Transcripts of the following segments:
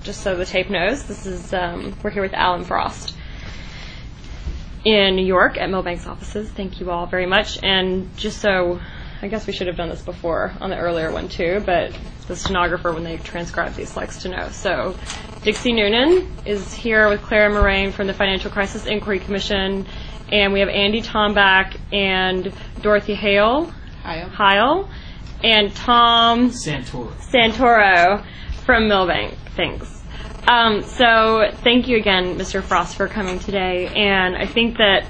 just so the tape knows, this is we're here with Alan Frost in New York at Milbank's offices. Thank you all very much. And just so, I guess we should have done this before on the earlier one too, but the stenographer, when they transcribe these, likes to know. So Dixie Noonan is here with Clara Moraine from the Financial Crisis Inquiry Commission, and we have Andy Tombach and Dorothy Hale, and Tom Santoro from Milbank. Thanks. So thank you again, Mr. Frost, for coming today. And I think that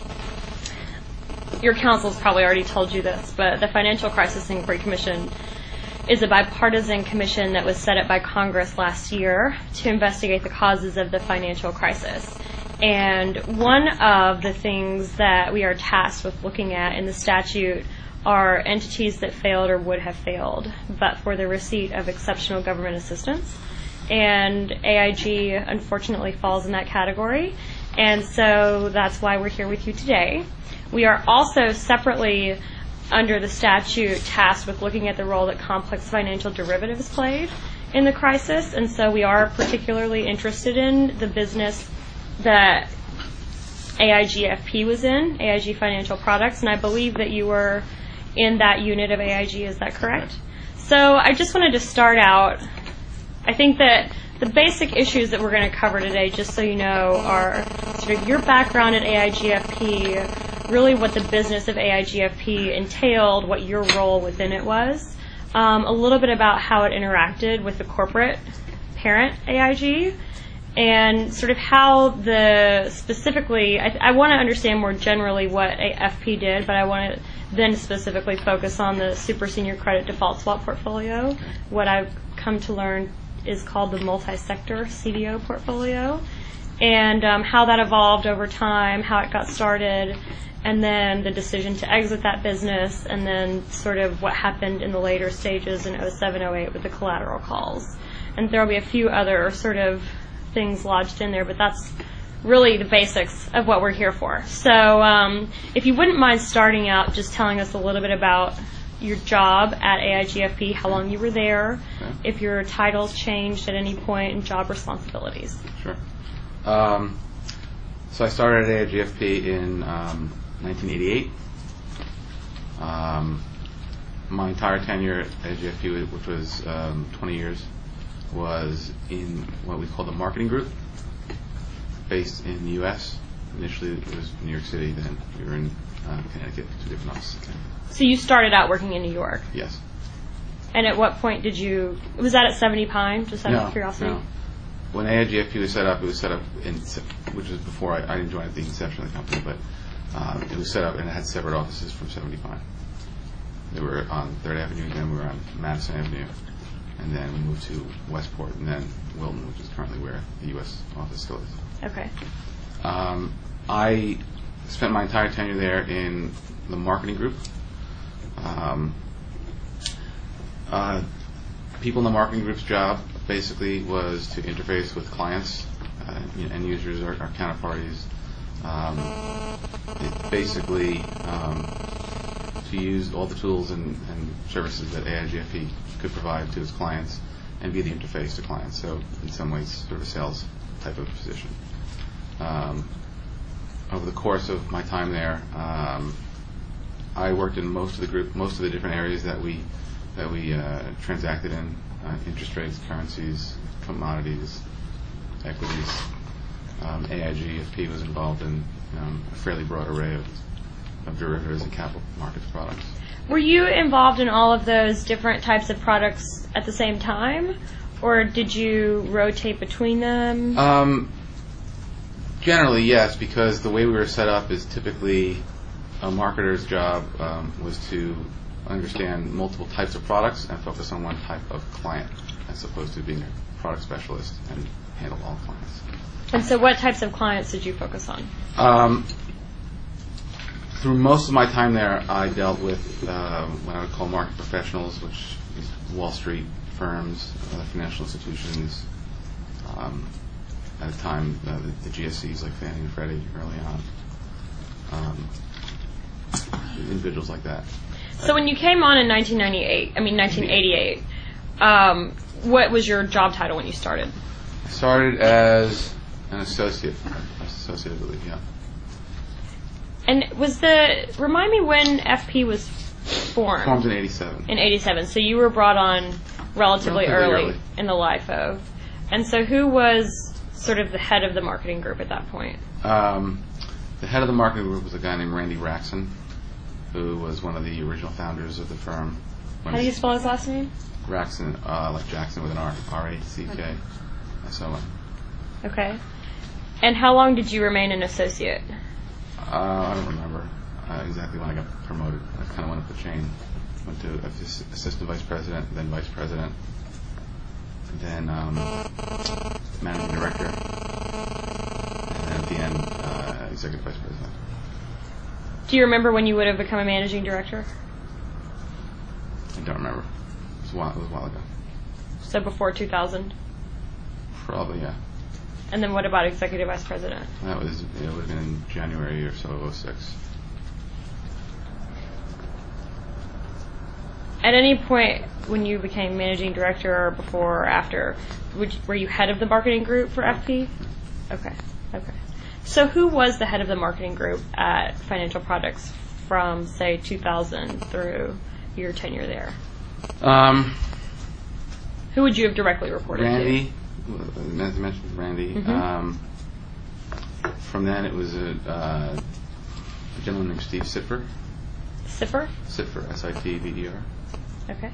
your counsel's probably already told you this, but the Financial Crisis Inquiry Commission is a bipartisan commission that was set up by Congress last year to investigate the causes of the financial crisis. And one of the things that we are tasked with looking at in the statute are entities that failed or would have failed, but for the receipt of exceptional government assistance. And AIG, unfortunately, falls in that category. And so that's why we're here with you today. We are also separately, under the statute, tasked with looking at the role that complex financial derivatives played in the crisis. And so we are particularly interested in the business that AIGFP was in, AIG Financial Products. And I believe that you were in that unit of AIG. Is that correct? So I just wanted to start out. I think that the basic issues that we're going to cover today, just so you know, are sort of your background at AIGFP, really what the business of AIGFP entailed, what your role within it was, a little bit about how it interacted with the corporate parent AIG, and sort of how specifically, I want to understand more generally what AFP did, but I want to then specifically focus on the super senior credit default swap portfolio, what I've come to learn is called the multi-sector CDO portfolio, and how that evolved over time, how it got started, and then the decision to exit that business, and then sort of what happened in the later stages in 07-08 with the collateral calls. And there will be a few other sort of things lodged in there, but that's really the basics of what we're here for. So if you wouldn't mind starting out just telling us a little bit about your job at AIGFP, how long you were there, if your titles changed at any point, and job responsibilities. Sure. So I started at AIGFP in 1988. My entire tenure at AIGFP, which was 20 years, was in what we call the marketing group, based in the U.S. Initially it was New York City, then we were in Connecticut, 2 different offices. So you started out working in New York? Yes. And at what point was that at 70 Pine, just out of curiosity? No. When AIGFP was set up, it was set up which was before I didn't join at the inception of the company, but it was set up and it had separate offices from 70 Pine. They were on 3rd Avenue, and then we were on Madison Avenue, and then we moved to Westport, and then Wilton, which is currently where the U.S. office still is. Okay. I spent my entire tenure there in the marketing group. People in the marketing group's job basically was to interface with clients, end users, our counterparties. Basically, to use all the tools and services that AIGFP could provide to its clients and be the interface to clients. So in some ways, sort of a sales type of position. Over the course of my time there, I worked in most of the different areas that we transacted in: interest rates, currencies, commodities, equities. AIGFP was involved in a fairly broad array of derivatives and capital markets products. Were you involved in all of those different types of products at the same time, or did you rotate between them? Generally, yes, because the way we were set up is typically a marketer's job was to understand multiple types of products and focus on one type of client, as opposed to being a product specialist and handle all clients. And so what types of clients did you focus on? Through most of my time there, I dealt with what I would call market professionals, which is Wall Street firms, financial institutions. At the time, the GSEs like Fannie and Freddie early on. Individuals like that. So when you came on in 1988, what was your job title when you started? I started as an associate, I believe, yeah. And remind me when FP was formed? Formed in 87. In 87. So you were brought on relatively early in the LIFO. And so who was sort of the head of the marketing group at that point? The head of the marketing group was a guy named Randy Raxon, who was one of the original founders of the firm. How do you spell his last name? Raxon, like Jackson with an R. R-A-C-K-S-O-N. Okay. And how long did you remain an associate? I don't remember exactly when I got promoted. I kind of went up the chain. Went to assistant vice president, then vice president, then managing director, and then at the end, executive vice president. Do you remember when you would have become a managing director? I don't remember. It was a while ago. So before 2000? Probably, yeah. And then what about executive vice president? It would have been in January or so of 06. At any point when you became managing director, or before or after, were you head of the marketing group for FP? Okay. So who was the head of the marketing group at Financial Products from, say, 2000 through your tenure there? Who would you have directly reported Randy, as I mentioned, Randy. Mm-hmm. From then it was a gentleman named Steve Sitver. Sitver? Sitver, S-I-T-V-E-R. Okay.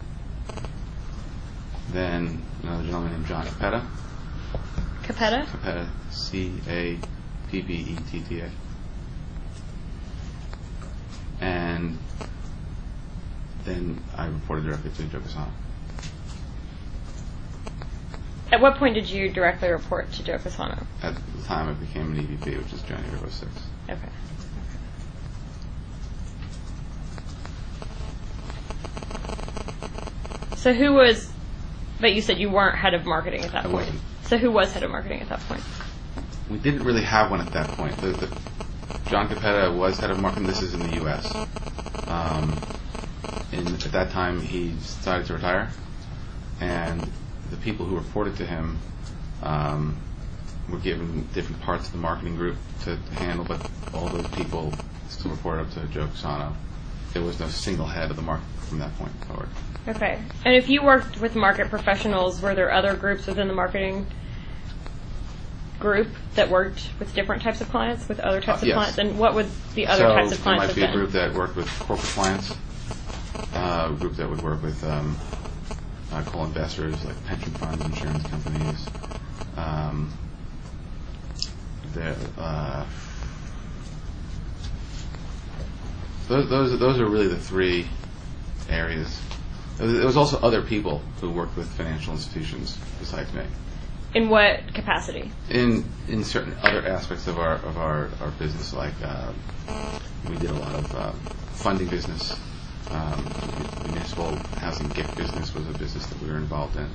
Then another gentleman named John Capetta. Capetta? Capetta, C-A-P-P-E-T-T-A. And then I reported directly to Joe Cassano. At what point did you directly report to Joe Cassano? At the time I became an EVP, which is January of 06. Okay. So who was, but you said you weren't head of marketing at that point. Wasn't. So who was head of marketing at that point? We didn't really have one at that point. John Capetta was head of marketing. This is in the U.S. At that time, he decided to retire, and the people who reported to him were given different parts of the marketing group to handle, but all those people still reported up to Joe Cassano. There was no single head of the market from that point forward. Okay. And if you worked with market professionals, were there other groups within the marketing group that worked with different types of clients, with other types of yes. clients? And what would the other types of clients have been? There might be a group that worked with corporate clients, a group that would work with co-investors like pension funds, insurance companies. Those are really the three areas. There was also other people who worked with financial institutions besides me. In what capacity? In certain other aspects of our business, like we did a lot of funding business. Municipal housing gift business was a business that we were involved in.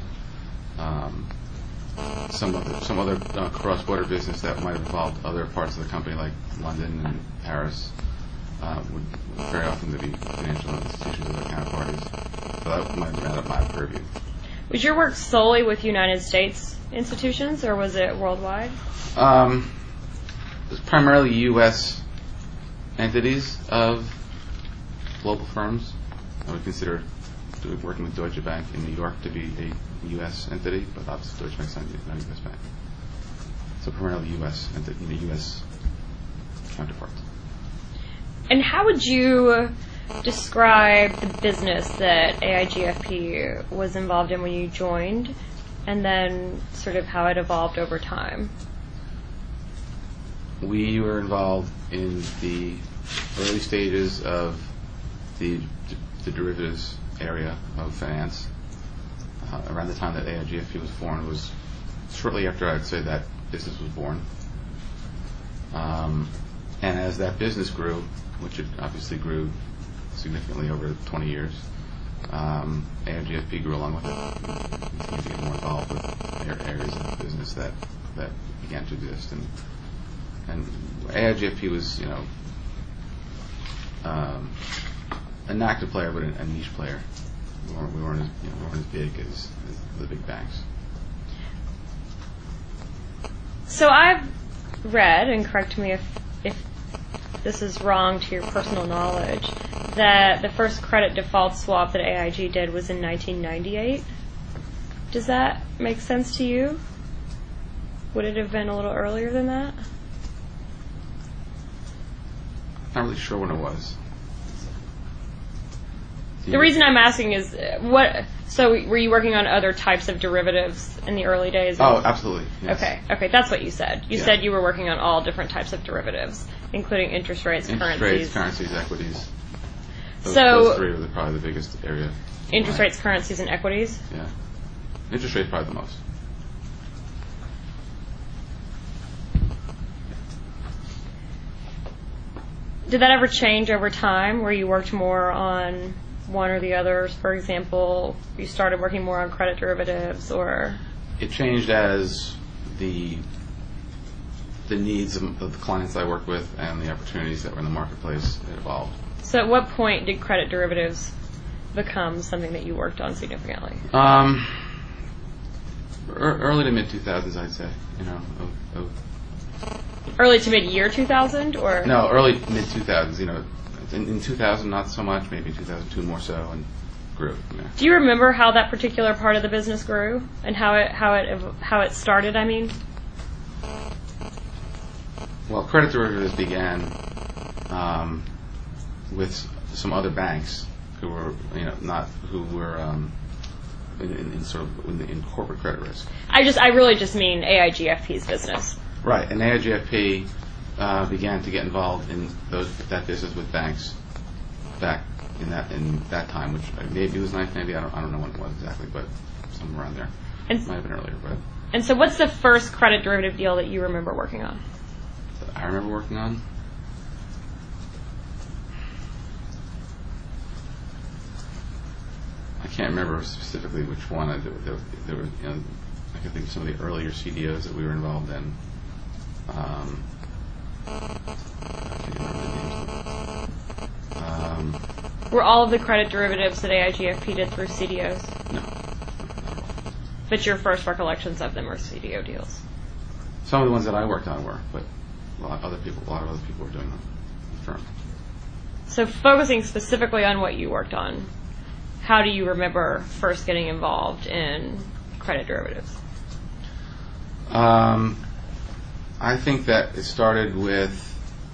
Some other cross-border business that might have involved other parts of the company, like London and Paris, would very often be financial institutions or their counterparties. So that might have been out of my purview. Was your work solely with United States institutions, or was it worldwide? It was primarily U.S. entities of global firms. I would consider working with Deutsche Bank in New York to be a U.S. entity, but obviously Deutsche Bank's not a U.S. bank. So primarily U.S. U.S. counterparts. And how would you describe the business that AIGFP was involved in when you joined, and then sort of how it evolved over time? We were involved in the early stages of the derivatives area of finance. Around the time that AIGFP was formed was shortly after I'd say that business was born. And as that business grew, which it obviously grew significantly over 20 years, AIGFP grew along with it. We continued to get more involved with areas of the business that began to exist. And AIGFP was, an active player, but a niche player. We weren't as big as the big banks. So I've read, and correct me if this is wrong to your personal knowledge, that the first credit default swap that AIG did was in 1998. Does that make sense to you? Would it have been a little earlier than that? Not really sure when it was. The reason I'm asking is so were you working on other types of derivatives in the early days? Oh, absolutely. Yes. Okay, that's what you said. You said you were working on all different types of derivatives, including interest rates, currencies, equities. Those three are probably the biggest area. Interest rates, currencies, and equities? Yeah. Interest rates probably the most. Did that ever change over time, where you worked more on one or the others? For example, you started working more on credit derivatives, or? It changed as the needs of the clients I worked with and the opportunities that were in the marketplace evolved. So at what point did credit derivatives become something that you worked on significantly? Early to mid 2000s, I'd say. Early to mid year 2000, or no, early mid 2000s. In 2000 not so much, maybe 2002 more so, and grew. Do you remember how that particular part of the business grew and how it started? I mean, well, credit derivatives began with some other banks who were in corporate credit risk. I really just mean AIGFP's business. Right, and AIGFP began to get involved in that business with banks back in that time, which maybe it was 1990. I don't know when it was exactly, but somewhere around there. It might have been earlier, but. And so, what's the first credit derivative deal that you remember working on? That I remember working on. I can't remember specifically which one. There were, I can think of some of the earlier CDOs that we were involved in. I can't remember the names. Were all of the credit derivatives that AIGFP did through CDOs? No. But your first recollections of them are CDO deals? Some of the ones that I worked on were, but a lot of other people were doing them in the firm. So focusing specifically on what you worked on, how do you remember first getting involved in credit derivatives? I think that it started with,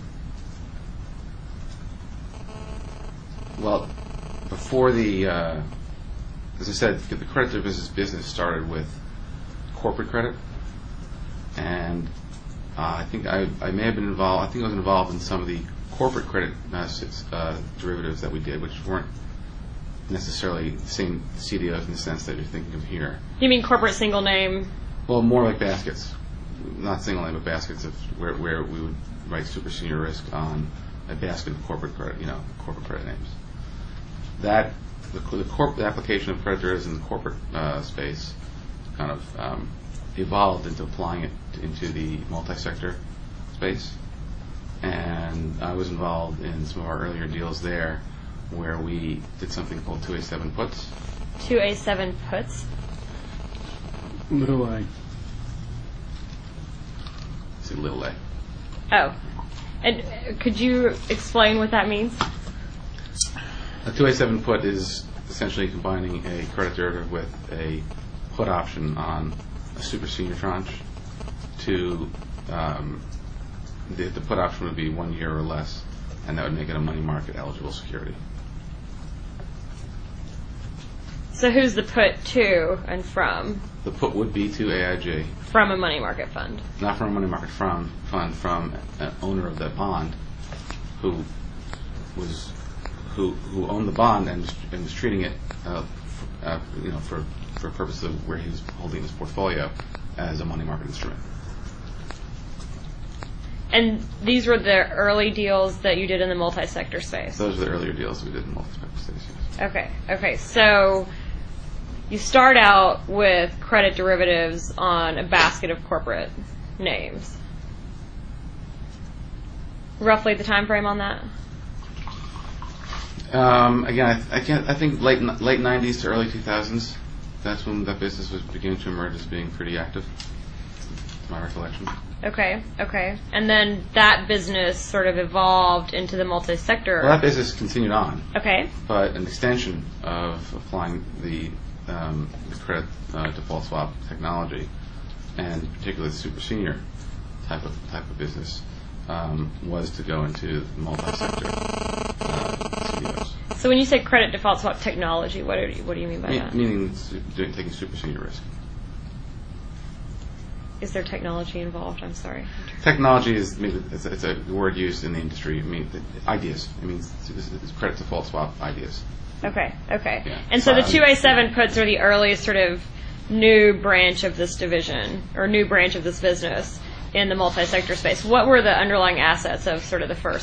before as I said, the credit derivatives business started with corporate credit, and I think I may have been involved. I think I was involved in some of the corporate credit derivatives that we did, which weren't necessarily the same CDOs in the sense that you're thinking of here. You mean corporate single name? Well, more like baskets, not single name, but baskets of where we would write super senior risk on a basket of corporate credit, corporate credit names. That the application of credit derivatives in the corporate space kind of evolved into applying it into the multi-sector space, and I was involved in some of our earlier deals there, where we did something called 2A7 puts. 2A7 puts? Little a. Say little a. Oh. And could you explain what that means? A 2A7 put is essentially combining a credit derivative with a put option on a super senior tranche to the put option would be 1 year or less, and that would make it a money market eligible security. So who's the put to and from? The put would be to AIG. From a money market fund? Not from a money market fund, from an owner of the bond who owned the bond and was treating it, for purposes of where he was holding his portfolio as a money market instrument. And these were the early deals that you did in the multi-sector space? Those were the earlier deals we did in the multi-sector space, yes. Okay. So you start out with credit derivatives on a basket of corporate names. Roughly the time frame on that? Again, I think late 90s to early 2000s. That's when that business was beginning to emerge as being pretty active. to my recollection. Okay. And then that business sort of evolved into the multi-sector. Well, that business continued on. Okay. But an extension of applying the credit default swap technology, and particularly the super senior type of business, was to go into multi-sector CDOs. So when you say credit default swap technology, what do you mean by that? Meaning taking super senior risk. Is there technology involved? I'm sorry. Technology it's a word used in the industry. It means ideas. It means it's credit default swap ideas. Okay. Yeah. And so the 2A7 puts are the earliest sort of new branch of this division, or new branch of this business in the multi-sector space. What were the underlying assets of sort of the first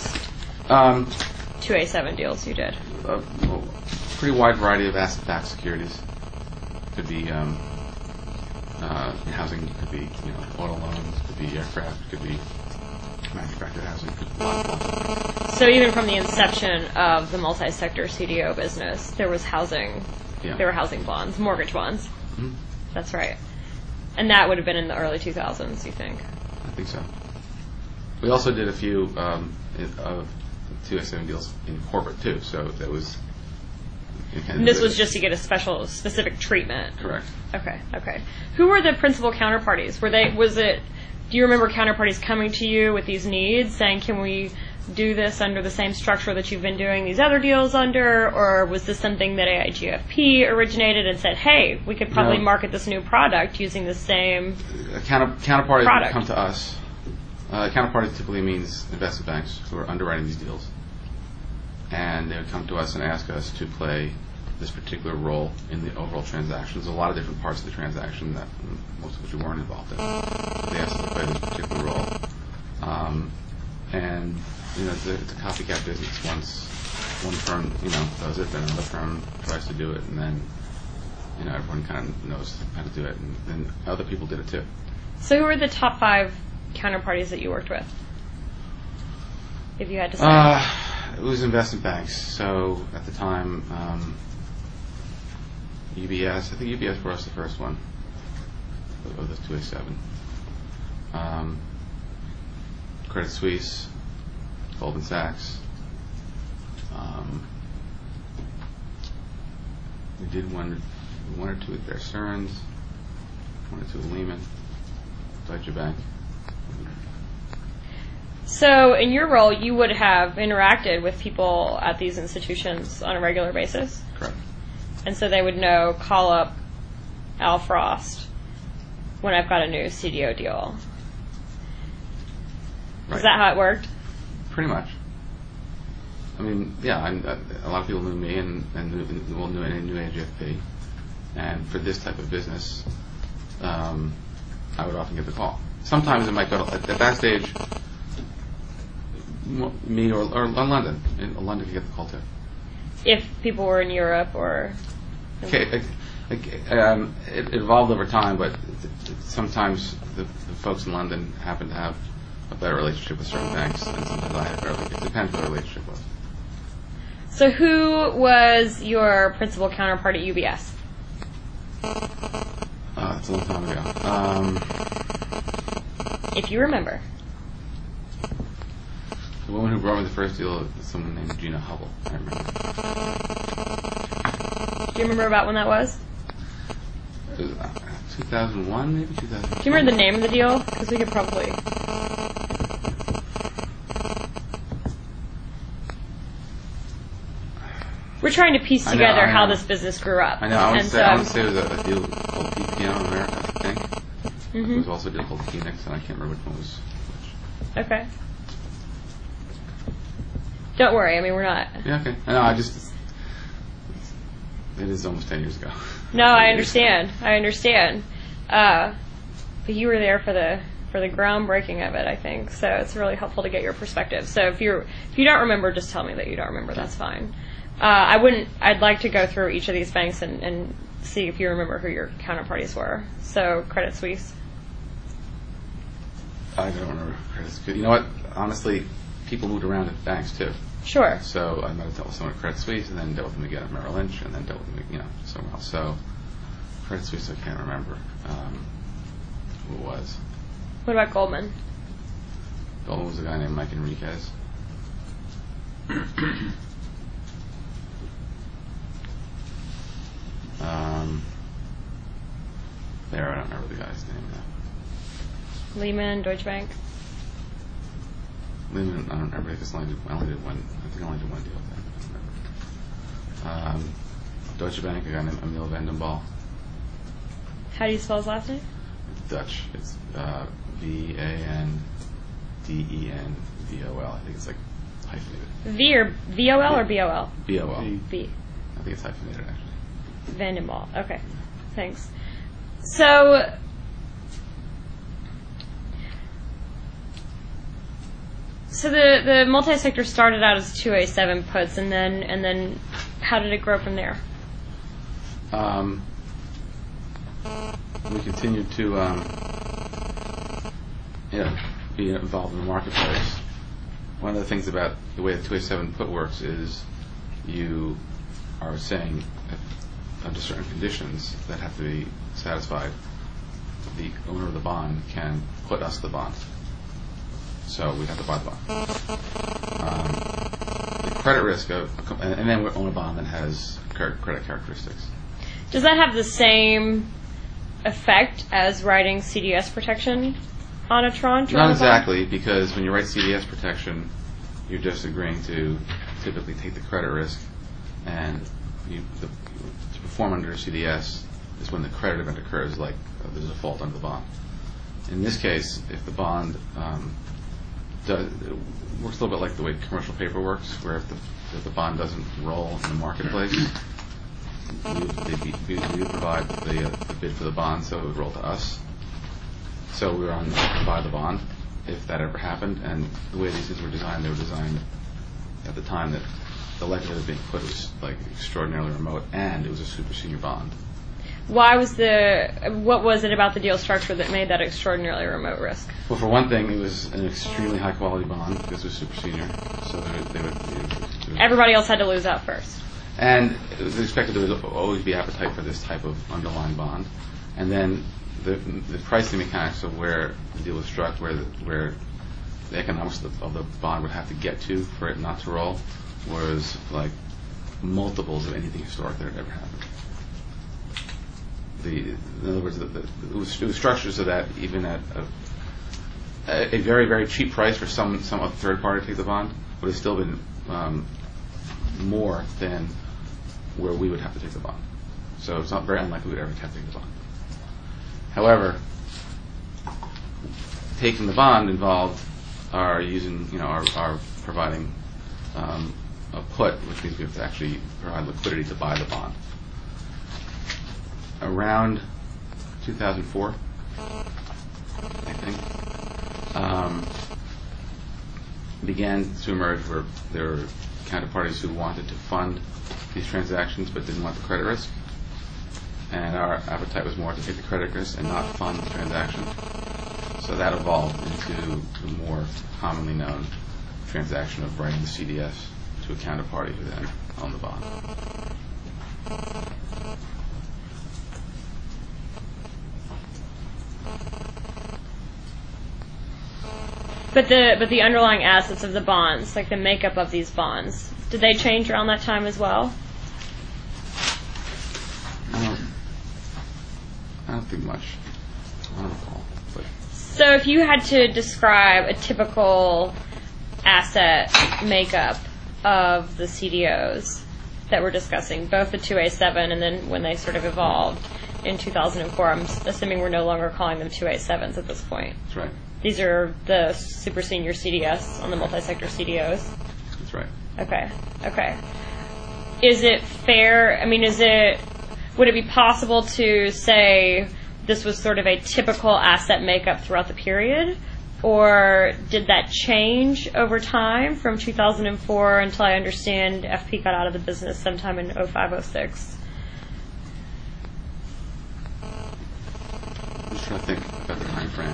2A7 deals you did? A pretty wide variety of asset-backed securities. Could be housing, could be auto loans, could be aircraft, could be manufactured housing. Could be a lot of So even from the inception of the multi-sector CDO business, there was housing. Yeah. There were housing bonds, mortgage bonds. Mm-hmm. That's right. And that would have been in the early 2000s, you think? I think so. We also did a few of 2A7 deals in corporate too, so that was. And this was just to get a specific treatment. Correct. Okay. Who were the principal counterparties? Do you remember counterparties coming to you with these needs, saying, can we do this under the same structure that you've been doing these other deals under? Or was this something that AIGFP originated and said, hey, we could probably market this new product using the same counterparty product? Would come to us. Counterparty typically means investment banks who are underwriting these deals. And they would come to us and ask us to play this particular role in the overall transaction. There's a lot of different parts of the transaction that most of which we weren't involved in. They asked us to play this particular role. And it's a copycat business. Once one firm does it, then another firm tries to do it, and then everyone kind of knows how to do it, and then other people did it too. So who were the top 5 counterparties that you worked with, if you had to say? It was investment banks. So at the time, UBS. I think UBS brought us the first one of the 2A7. Credit Suisse, Goldman Sachs. We did one or two at Bear Stearns, one or two at Lehman, Deutsche Bank. So in your role, you would have interacted with people at these institutions on a regular basis? Correct. And so they would know, call up Al Frost when I've got a new CDO deal. Right. Is that how it worked? Pretty much. I mean, yeah, a lot of people knew me and knew AGFP. And for this type of business, I would often get the call. Sometimes it might go, at that stage, me or London. In London could get the call too. If people were in Europe or... Okay, it evolved over time, but sometimes the folks in London happen to have a better relationship with certain banks, and sometimes I have a better relationship. It depends what the relationship was. So who was your principal counterpart at UBS? It's a long time ago. If you remember. The woman who brought me the first deal is someone named Gina Hubble. I remember. Do you remember about when that was? It was 2001, maybe 2002. Do you remember the name of the deal? Because we could probably... We're trying to piece together how this business grew up. I know. I want to say it was a deal called PPM America, I think. Mm-hmm. There was also a deal called Phoenix, and I can't remember which one was which. Okay. Don't worry. I mean, we're not... Yeah, okay. No, it is almost 10 years ago. No, I understand. But you were there for the groundbreaking of it, I think. So it's really helpful to get your perspective. So if you don't remember, just tell me that you don't remember. That's fine. I'd like to go through each of these banks and see if you remember who your counterparties were. So Credit Suisse. I don't remember Credit Suisse. You know what? Honestly, people moved around at banks too. Sure. So I might have dealt with someone at Credit Suisse, and then dealt with them again at Merrill Lynch, and then dealt with them, somewhere else. So Credit Suisse, I can't remember who it was. What about Goldman? Goldman was a guy named Mike Enriquez. There, I don't remember the guy's name now. Lehman, Deutsche Bank? Lehman, I don't remember because I only did one deal with them. I don't remember. Deutsche Bank, a guy named Emil Vandenball. How do you spell his last name? Dutch. It's Vandenbol. I think it's like hyphenated. V or VOL or BOL? BOL. V. I think it's hyphenated actually. Vandenball. Okay. Thanks. So the multi-sector started out as 2A7 puts, and then how did it grow from there? We continued to be involved in the marketplace. One of the things about the way the 2A7 put works is you are saying under certain conditions that have to be satisfied, the owner of the bond can put us the bond. So we have to buy the bond. The credit risk and then we own a bond that has credit characteristics. Does that have the same effect as writing CDS protection on a tranche? Not exactly, because when you write CDS protection, you're just agreeing to typically take the credit risk, and to perform under CDS is when the credit event occurs, like there's a default under the bond. In this case, if the bond it works a little bit like the way commercial paper works, where if the bond doesn't roll in the marketplace, we would provide the bid for the bond, so it would roll to us. So we were on to buy the bond if that ever happened. And the way these things were designed, they were designed at the time that the likelihood of being put was like extraordinarily remote, and it was a super senior bond. What was it about the deal structure that made that extraordinarily remote risk? Well, for one thing, it was an extremely high quality bond because it was super senior. So they would Everybody else had to lose out first. And it was expected there would always be appetite for this type of underlying bond. And then the pricing mechanics of where the deal was struck, where the economics of the bond would have to get to for it not to roll, was like multiples of anything historic that had ever happened. In other words, it was structured so that even at a very, very cheap price for some other third party to take the bond, would have still been more than where we would have to take the bond. So it's not very unlikely we'd ever have to take the bond. However, taking the bond involved our providing a put, which means we have to actually provide liquidity to buy the bond. Around 2004, I think, began to emerge where there were counterparties who wanted to fund these transactions but didn't want the credit risk. And our appetite was more to take the credit risk and not fund the transaction. So that evolved into the more commonly known transaction of writing the CDS to a counterparty who then owned the bond. But the underlying assets of the bonds, like the makeup of these bonds, did they change around that time as well? I don't think much. I don't recall. But. So if you had to describe a typical asset makeup of the CDOs that we're discussing, both the 2A7 and then when they sort of evolved in 2004, I'm assuming we're no longer calling them 2A7s at this point. That's right. These are the super senior CDS on the multi-sector CDOs? That's right. Okay. Is it fair, would it be possible to say this was sort of a typical asset makeup throughout the period? Or did that change over time from 2004 until I understand FP got out of the business sometime in 05-06? I'm just trying to think about the time frame.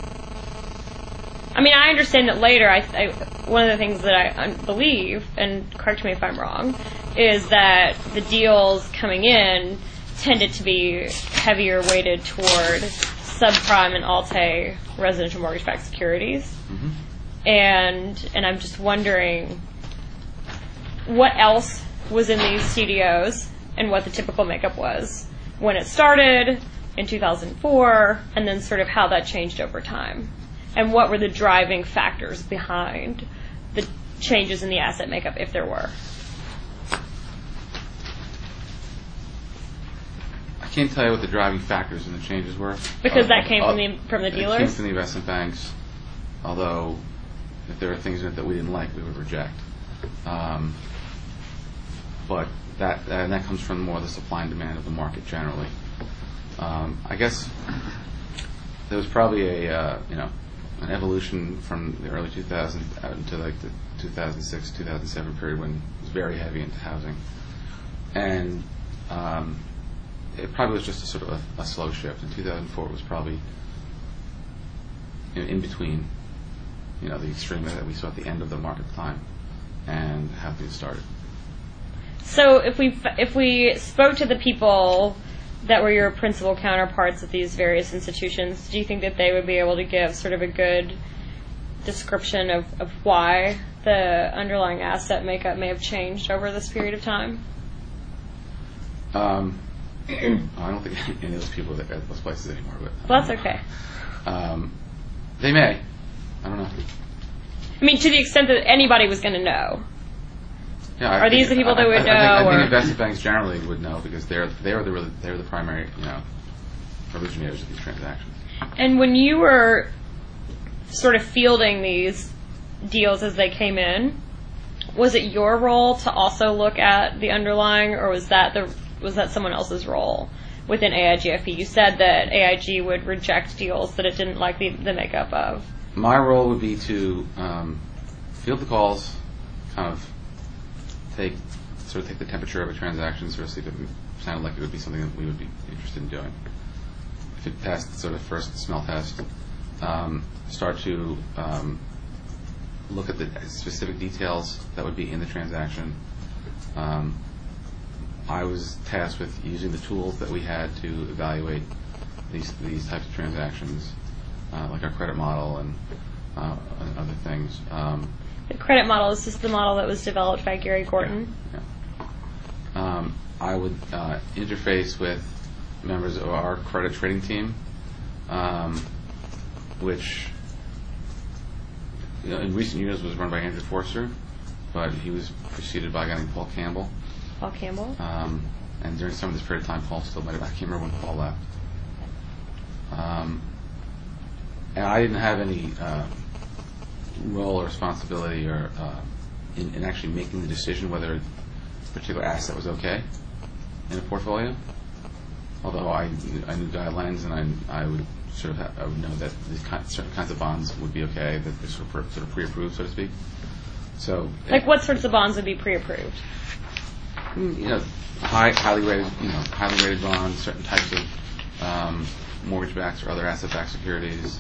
I understand that later, one of the things that I believe, and correct me if I'm wrong, is that the deals coming in tended to be heavier weighted toward subprime and Alt-A residential mortgage-backed securities. And I'm just wondering what else was in these CDOs and what the typical makeup was when it started in 2004, and then sort of how that changed over time, and what were the driving factors behind the changes in the asset makeup, if there were. I can't tell you what the driving factors in the changes were. Because that came from the It dealers? came from the investment banks, although if there were things in it that we didn't like, we would reject. But that comes from more the supply and demand of the market generally. I guess there was probably an evolution from the early 2000s out into like the 2006, 2007 period when it was very heavy into housing, and it probably was just a sort of a slow shift. In 2004, it was probably in between, the extreme that we saw at the end of the market time and how things started. So if we spoke to the people that were your principal counterparts at these various institutions, do you think that they would be able to give sort of a good description of why the underlying asset makeup may have changed over this period of time? I don't think any of those people are at those places anymore. But Well, that's okay. They may. I don't know. I mean, to the extent that anybody was going to know. Yeah, Are these the people that would know? I think or? investment banks generally would know because they're the primary originators of these transactions. And when you were sort of fielding these deals as they came in, was it your role to also look at the underlying, or was that someone else's role within AIGFP? You said that AIG would reject deals that it didn't like the makeup of. My role would be to field the calls, kind of take the temperature of a transaction, sort of see if it sounded like it would be something that we would be interested in doing. If it passed the sort of first smell test, start to look at the specific details that would be in the transaction. I was tasked with using the tools that we had to evaluate these types of transactions, like our credit model and other things. The credit model is just the model that was developed by Gary Gorton. Yeah. I would interface with members of our credit trading team, which in recent years was run by Andrew Forster, but he was preceded by a guy named Paul Campbell. Paul Campbell. And during some of this period of time, Paul still might have. I can't remember when Paul left. And I didn't have any role or responsibility or in actually making the decision whether a particular asset was okay in a portfolio. Although I knew guidelines, and I would I would know that certain kinds of bonds would be okay, that they're sort of pre-approved, so to speak. So, like what sorts of bonds would be pre-approved? Highly rated bonds, certain types of mortgage-backed or other asset-backed securities.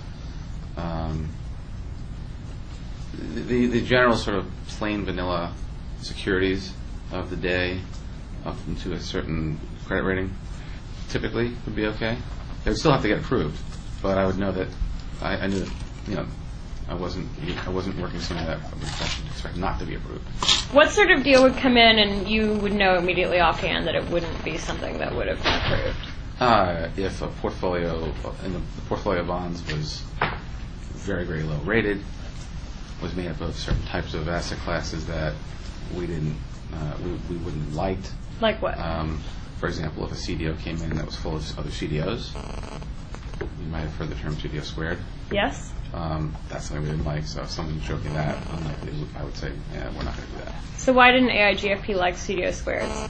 The general sort of plain vanilla securities of the day up into a certain credit rating typically would be okay. They would still have to get approved, but I would know that I knew that I wasn't working something that I would expect not to be approved. What sort of deal would come in and you would know immediately offhand that it wouldn't be something that would have been approved? If a portfolio and the portfolio of bonds was very, very low rated, was made up of certain types of asset classes that we didn't, we wouldn't have liked. Like what? For example, if a CDO came in that was full of other CDOs, you might have heard the term CDO squared. Yes. That's something we didn't like. So if someone showed me that, I would say, yeah, we're not going to do that. So why didn't AIGFP like CDO squareds?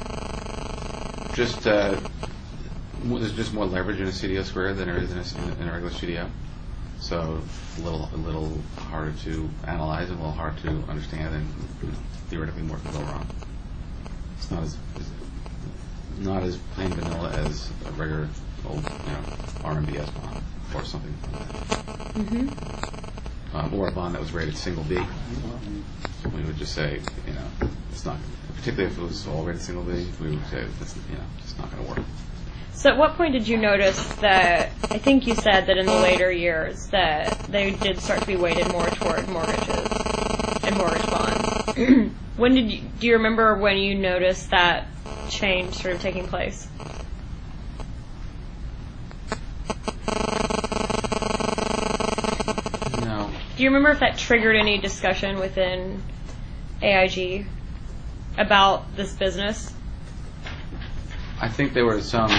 There's just more leverage in a CDO squared than there is in a regular CDO. So a little harder to analyze and a little hard to understand, and theoretically more can go wrong. It's not as plain vanilla as a regular old RMBS bond or something like that. Mm-hmm. Or a bond that was rated single B. We would just say, it's not, particularly if it was all rated single B, we would say it's just not going to work. So at what point did you notice that, I think you said that in the later years that they did start to be weighted more toward mortgages and mortgage bonds? Do you remember when you noticed that change sort of taking place? No. Do you remember if that triggered any discussion within AIG about this business? I think there was some,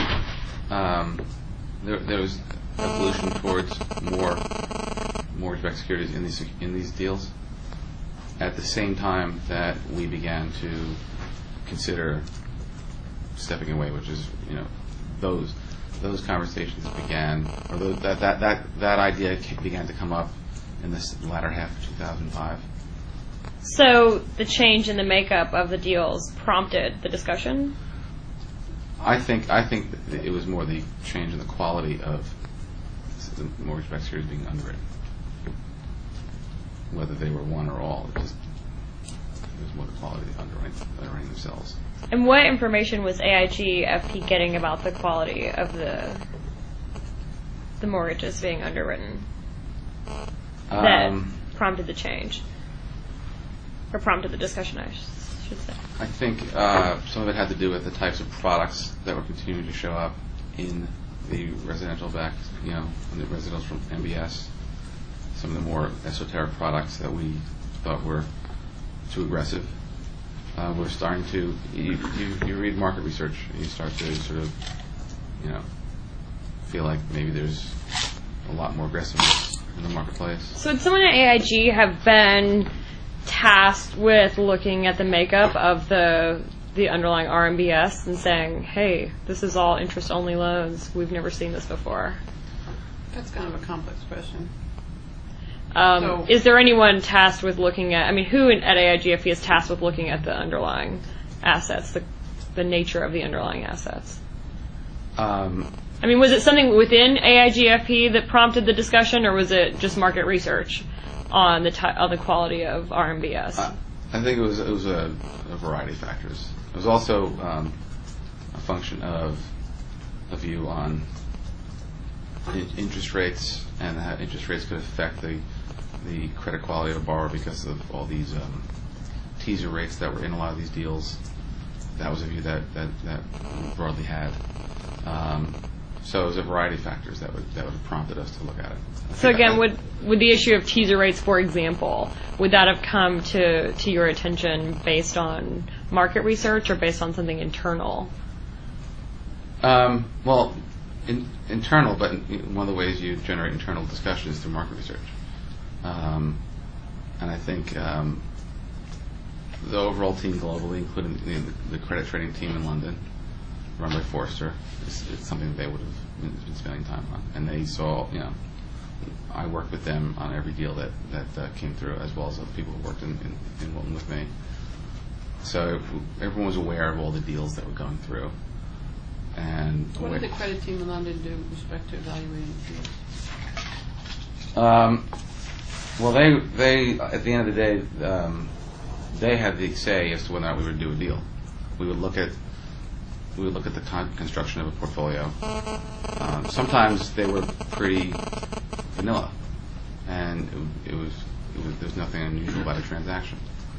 there was evolution towards more mortgage-backed securities in these deals. At the same time that we began to consider stepping away, which is, those conversations began, or that idea began to come up in this latter half of 2005. So the change in the makeup of the deals prompted the discussion? I think that it was more the change in the quality of the mortgage-backed securities being underwritten, whether they were one or all. It was more the quality of the underwriting themselves. And what information was AIG FP getting about the quality of the mortgages being underwritten that prompted the change, or prompted the discussion, I should say? I think some of it had to do with the types of products that were continuing to show up in the residential backed, in the residential from MBS. Some of the more esoteric products that we thought were too aggressive. We're starting to, you read market research, and you start to sort of, feel like maybe there's a lot more aggressiveness in the marketplace. So would someone at AIG have been tasked with looking at the makeup of the underlying RMBS and saying, hey, this is all interest-only loans. We've never seen this before? That's kind of a complex question. Is there anyone tasked with looking at, who at AIGFP is tasked with looking at the underlying assets, the nature of the underlying assets? Was it something within AIGFP that prompted the discussion, or was it just market research on the quality of RMBS? I think it was a variety of factors. It was also a function of a view on interest rates and how interest rates could affect the credit quality of a borrower because of all these teaser rates that were in a lot of these deals. That was a view that we broadly had. So it was a variety of factors that would have prompted us to look at it. So again, would the issue of teaser rates, for example, would that have come to your attention based on market research or based on something internal? Internal, but one of the ways you generate internal discussion is through market research. And I think the overall team globally, including the credit trading team in London, run by Forrester, it's something that they would have been spending time on. And they saw, I worked with them on every deal that came through, as well as other people who worked in Wilton with me. So everyone was aware of all the deals that were going through. And what did the credit team in London do with respect to evaluating the deals? They at the end of the day, they had the say as to whether or not we would do a deal. We would look at the construction of a portfolio. Sometimes they were pretty vanilla, and there's nothing unusual about a transaction.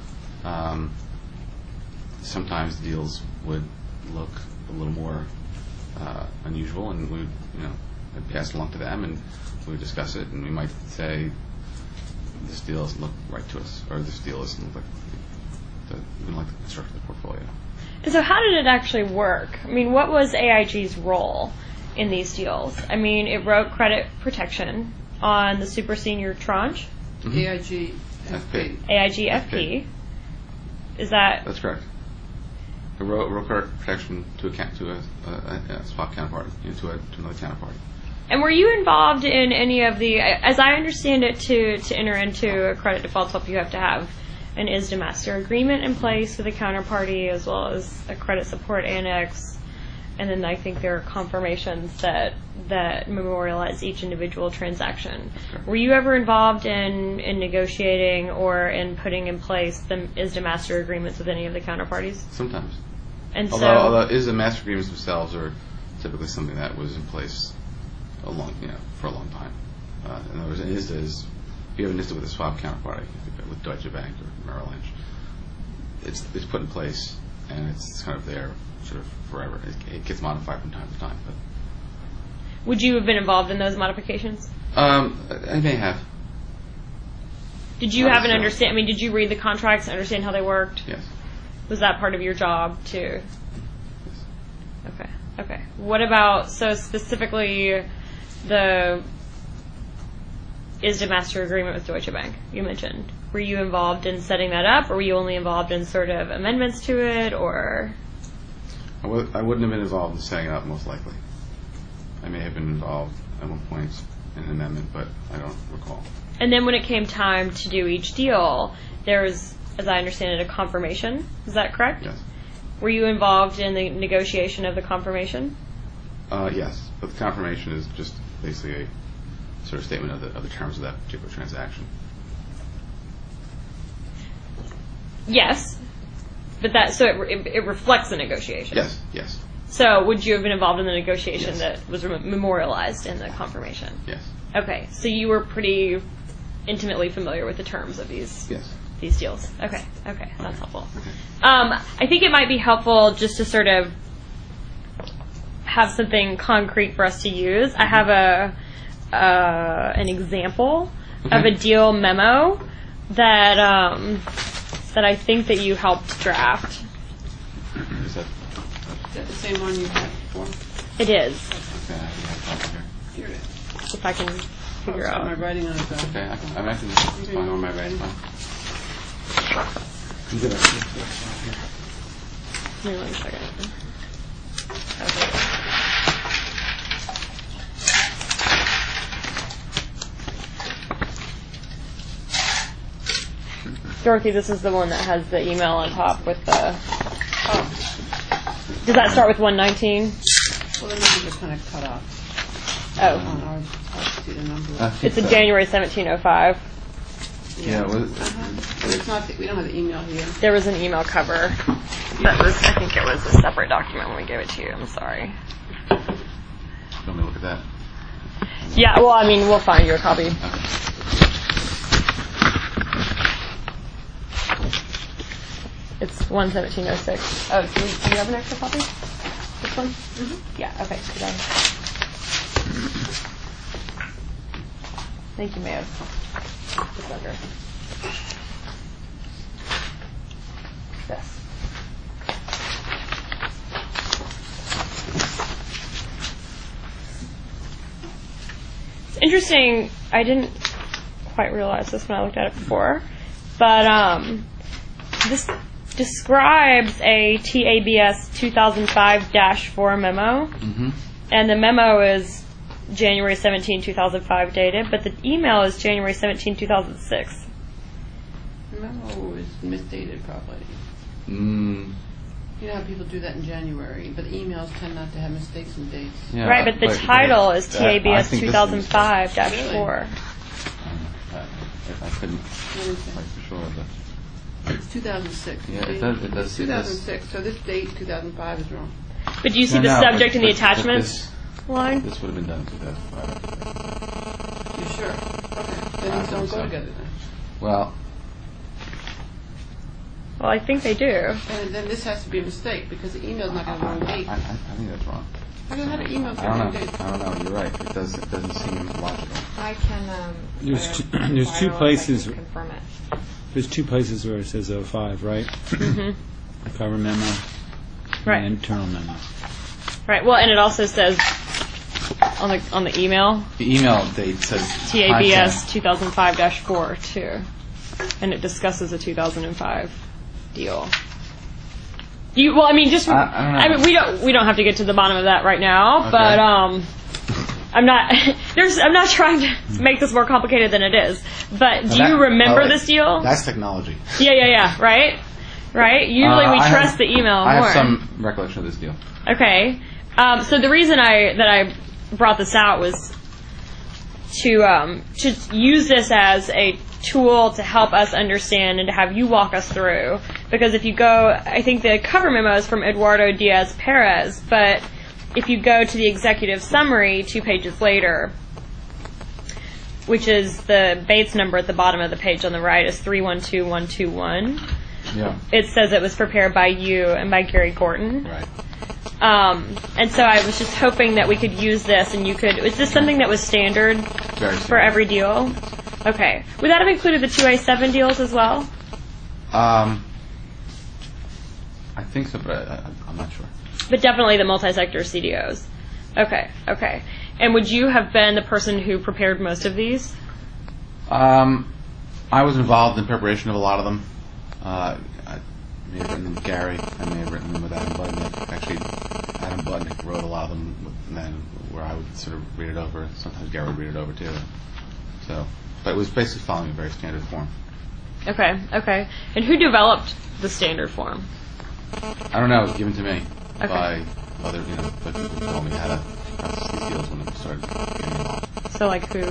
Sometimes deals would look a little more unusual, and we would, I'd pass it along to them, and we would discuss it, and we might say, this deal doesn't look right to us, or this deal doesn't look like we don't like the construction of the portfolio. And so how did it actually work? What was AIG's role in these deals? It wrote credit protection on the super senior tranche. Mm-hmm. AIG-FP. AIG-FP. Is that... That's correct. It wrote credit protection to a swap counterparty, to another counterparty. And were you involved in any of the... As I understand it, to enter into a credit default swap, you have to have an ISDA master agreement in place with a counterparty, as well as a credit support annex, and then I think there are confirmations that memorialize each individual transaction. Okay. Were you ever involved in negotiating or in putting in place the ISDA master agreements with any of the counterparties? Sometimes. And although ISDA master agreements themselves are typically something that was in place for a long time. In other words, an ISDA is, if you have an ISDA with a swap counterparty, with Deutsche Bank or Merrill Lynch, it's put in place and it's kind of there sort of forever. It gets modified from time to time. But Would you have been involved in those modifications? I may have. Did you have an understand? I mean, did you read the contracts and understand how they worked? Yes. Was that part of your job too? Yes. Okay. What about, so specifically the ISDA master agreement with Deutsche Bank you mentioned? Were you involved in setting that up, or were you only involved in sort of amendments to it, or? I wouldn't have been involved in setting it up, most likely. I may have been involved at one point in an amendment, but I don't recall. And then when it came time to do each deal, there was, as I understand it, a confirmation. Is that correct? Yes. Were you involved in the negotiation of the confirmation? Yes, but the confirmation is just basically a sort of statement of the terms of that particular transaction. Yes, but it reflects the negotiation. Yes. So would you have been involved in the negotiation Yes. that was memorialized in the confirmation? Yes. Okay, so you were pretty intimately familiar with the terms of these deals. Okay, that's helpful. Okay. I think it might be helpful just to sort of have something concrete for us to use. I have an example of a deal memo that I think that you helped draft. Is that the same one you had before? It is. okay? I have it here. Here it is. If I can figure Got my out. writing on it. It's okay. I can find all my writing. Give me 1 second. Dorothy, this is the one that has the email on top with the. Does that start with 119? Well, the numbers are kind of cut off. Oh, On ours, it's hard to see the number. it's a January 1705. Yeah. But it's not. We don't have the email here. There was an email cover that was. I think it was a separate document when we gave it to you. I'm sorry. You want me to look at that? Yeah. Well, I mean, we'll find you a copy. It's 11706. Oh, do you have an extra copy? This one? Mm-hmm. Yeah, okay. I think you may have. It's under. This. It's interesting. I didn't quite realize this when I looked at it before, but this describes a TABS 2005-4 memo, and the memo is January 17, 2005 dated, but the email is January 17, 2006. The memo is misdated, probably. You know how people do that in January, but emails tend not to have mistakes in dates. Yeah, Right, but the title is TABS 2005-4. I couldn't quite for sure, but It's 2006. yeah, it does. 2006. So this date, 2005, is wrong. But do you see the subject in the attachments line? This would have been done in 2005. You sure? Okay. Then these don't go together then. Well, Well, I think they do. And then this has to be a mistake because the email's not going to have the wrong date. I think that's wrong. I don't know how the email's I got don't the know. date. I don't know. You're right. It doesn't seem logical. I can. There's two places. Confirm it. There's two places where it says 05, right? The cover memo, Right. and the internal memo. Right. Well, and it also says on the email The email date says TABS 2005-4 too, and it discusses a 2005 deal. Well, I mean, just I don't know. we don't have to get to the bottom of that right now, Okay. but I'm not I'm not trying to make this more complicated than it is. But do you remember this deal? That's technology. Yeah. Right. Usually we trust the email more. I have some recollection of this deal. Okay. So the reason I brought this out was to use this as a tool to help us understand and to have you walk us through. Because if you go, I think the cover memo is from Eduardo Diaz Perez, but if you go to the executive summary 2 pages later, which is the Bates number at the bottom of the page on the right is 312121. Yeah. It says it was prepared by you and by Gary Gorton. Right. And so I was just hoping that we could use this, and you could. Is this something that was standard Very for every deal? Okay. Would that have included the 2A7 deals as well? I think so, but I'm not sure. But definitely the multi-sector CDOs. Okay. And would you have been the person who prepared most of these? I was involved in preparation of a lot of them. I may have written them with Gary. I may have written them with Adam Budnick. Actually, Adam Budnick wrote a lot of them, where I would sort of read it over. Sometimes Gary would read it over too. So, but it was basically following a very standard form. Okay. And who developed the standard form? I don't know. It was given to me Okay. by other, by people who told me how to process these deals when we started getting involved. So, like who?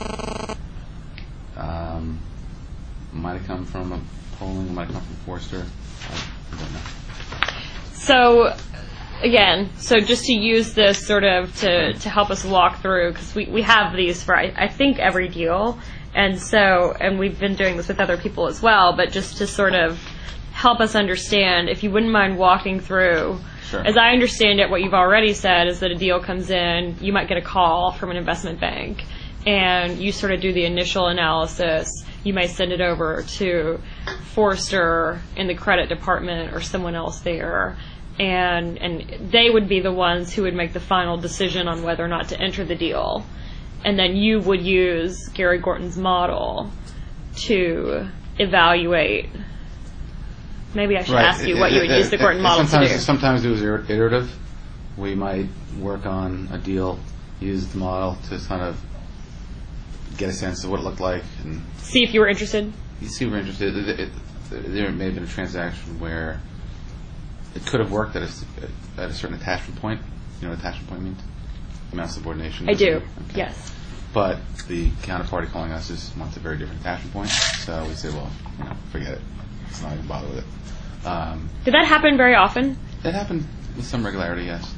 Might have come from Poland. Might have come from Forrester. I don't know. So, again, just to use this sort of to help us walk through, because we have these for, I think, every deal, and we've been doing this with other people as well, but just to sort of help us understand, if you wouldn't mind walking through. Sure. As I understand it, what you've already said is that a deal comes in, you might get a call from an investment bank, and you sort of do the initial analysis. You may send it over to Forrester in the credit department or someone else there, and they would be the ones who would make the final decision on whether or not to enter the deal. And then you would use Gary Gorton's model to evaluate. Maybe I should ask you what you would use the Gorton model to do. Sometimes it was iterative. We might work on a deal, use the model to kind of get a sense of what it looked like, and see if you were interested. You see, we're interested. There may have been a transaction where it could have worked at a certain attachment point. You know what attachment point means? Amount of subordination. I do. Okay. Yes. But the counterparty calling us wants a very different attachment point. So we say, well, forget it. Let's not even bother with it. Did that happen very often? It happened with some regularity, yes.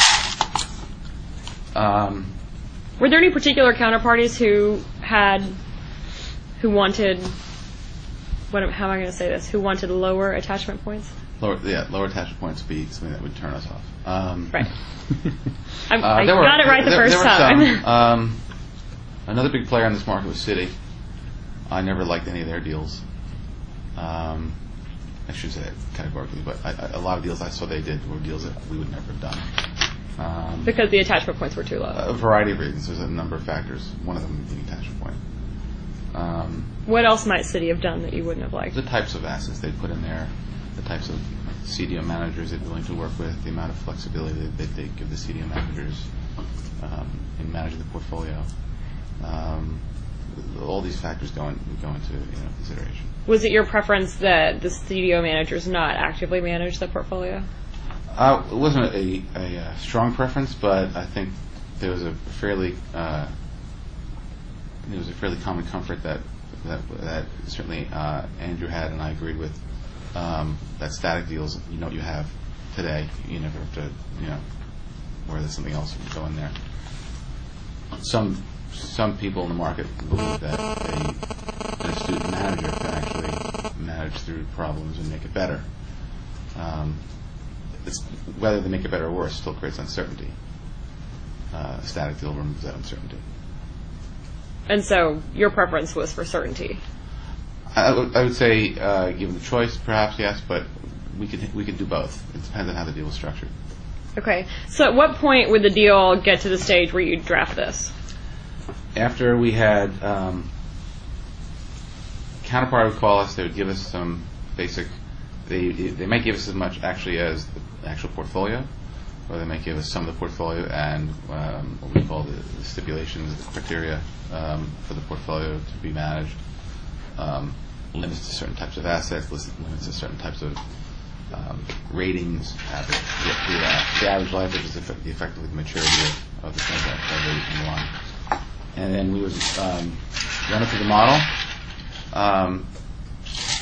Were there any particular counterparties who wanted, how am I going to say this? Who wanted lower attachment points? Lower attachment points would be something that would turn us off. Right. I got it right the first time. Some. Another big player in this market was Citi. I never liked any of their deals. I should say that categorically, but a lot of deals I saw they did were deals that we would never have done. Because the attachment points were too low. A variety of reasons. There's a number of factors. One of them being attachment point. What else might Citi have done that you wouldn't have liked? The types of assets they put in there, the types of CDO managers they're willing to work with, the amount of flexibility that they give the CDO managers in managing the portfolio. All these factors go into consideration. Was it your preference that the CDO managers not actively manage the portfolio? It wasn't a strong preference, but I think there was a fairly common comfort that certainly Andrew had, and I agreed with. That static deals, what you have today. You never have to, where there's something else you can go in there. Some people in the market believe that an astute manager can actually manage through problems and make it better. Whether they make it better or worse still creates uncertainty. A static deal removes that uncertainty. And so your preference was for certainty? I would say, given the choice, perhaps yes, but we could do both. It depends on how the deal was structured. Okay. So at what point would the deal get to the stage where you draft this? After we had counterpart would call us, they would give us some basic. They might give us as much actually as the actual portfolio, or they might give us some of the portfolio and what we call the stipulations, the criteria for the portfolio to be managed. Limits to certain types of assets, limits to certain types of ratings, the average life, which is effectively the maturity of the transaction, the line. And then we would run it through the model.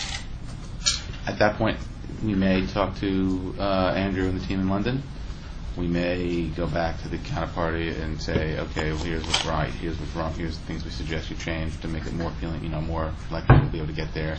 At that point, we may talk to Andrew and the team in London. We may go back to the counterparty and say, okay, well, here's what's right, here's what's wrong, here's the things we suggest you change to make it more appealing, more likely to be able to get there.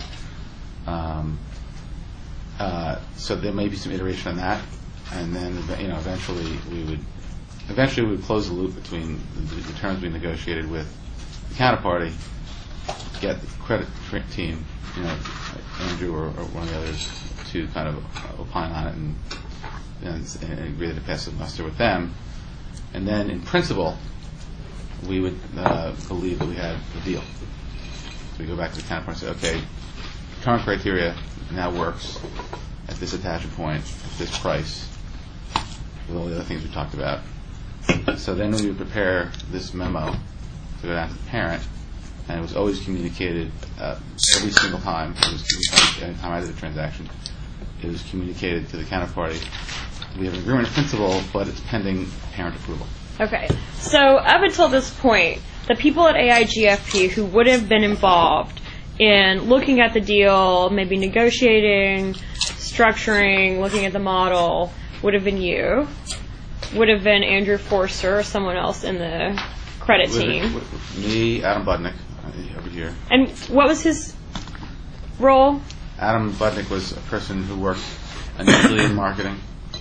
So there may be some iteration on that, and then eventually we would close the loop between the terms we negotiated with the counterparty, get the credit team, Andrew or one of the others, to kind of opine on it and agree to pass the muster with them. And then, in principle, we would believe that we had a deal. So we go back to the counterpart and say, okay, current criteria now works at this attachment point, at this price, with all the other things we talked about. So then we would prepare this memo to go down to the parent, and it was always communicated every single time. It was communicated any time I did the transaction. It was communicated to the counterparty. We have an agreement in principle, but it's pending parent approval. Okay. So up until this point, the people at AIGFP who would have been involved in looking at the deal, maybe negotiating, structuring, looking at the model, would have been you, would have been Andrew Forster or someone else in the credit team. Me, Adam Budnick, over here. And what was his role? Adam Budnick was a person who worked initially in marketing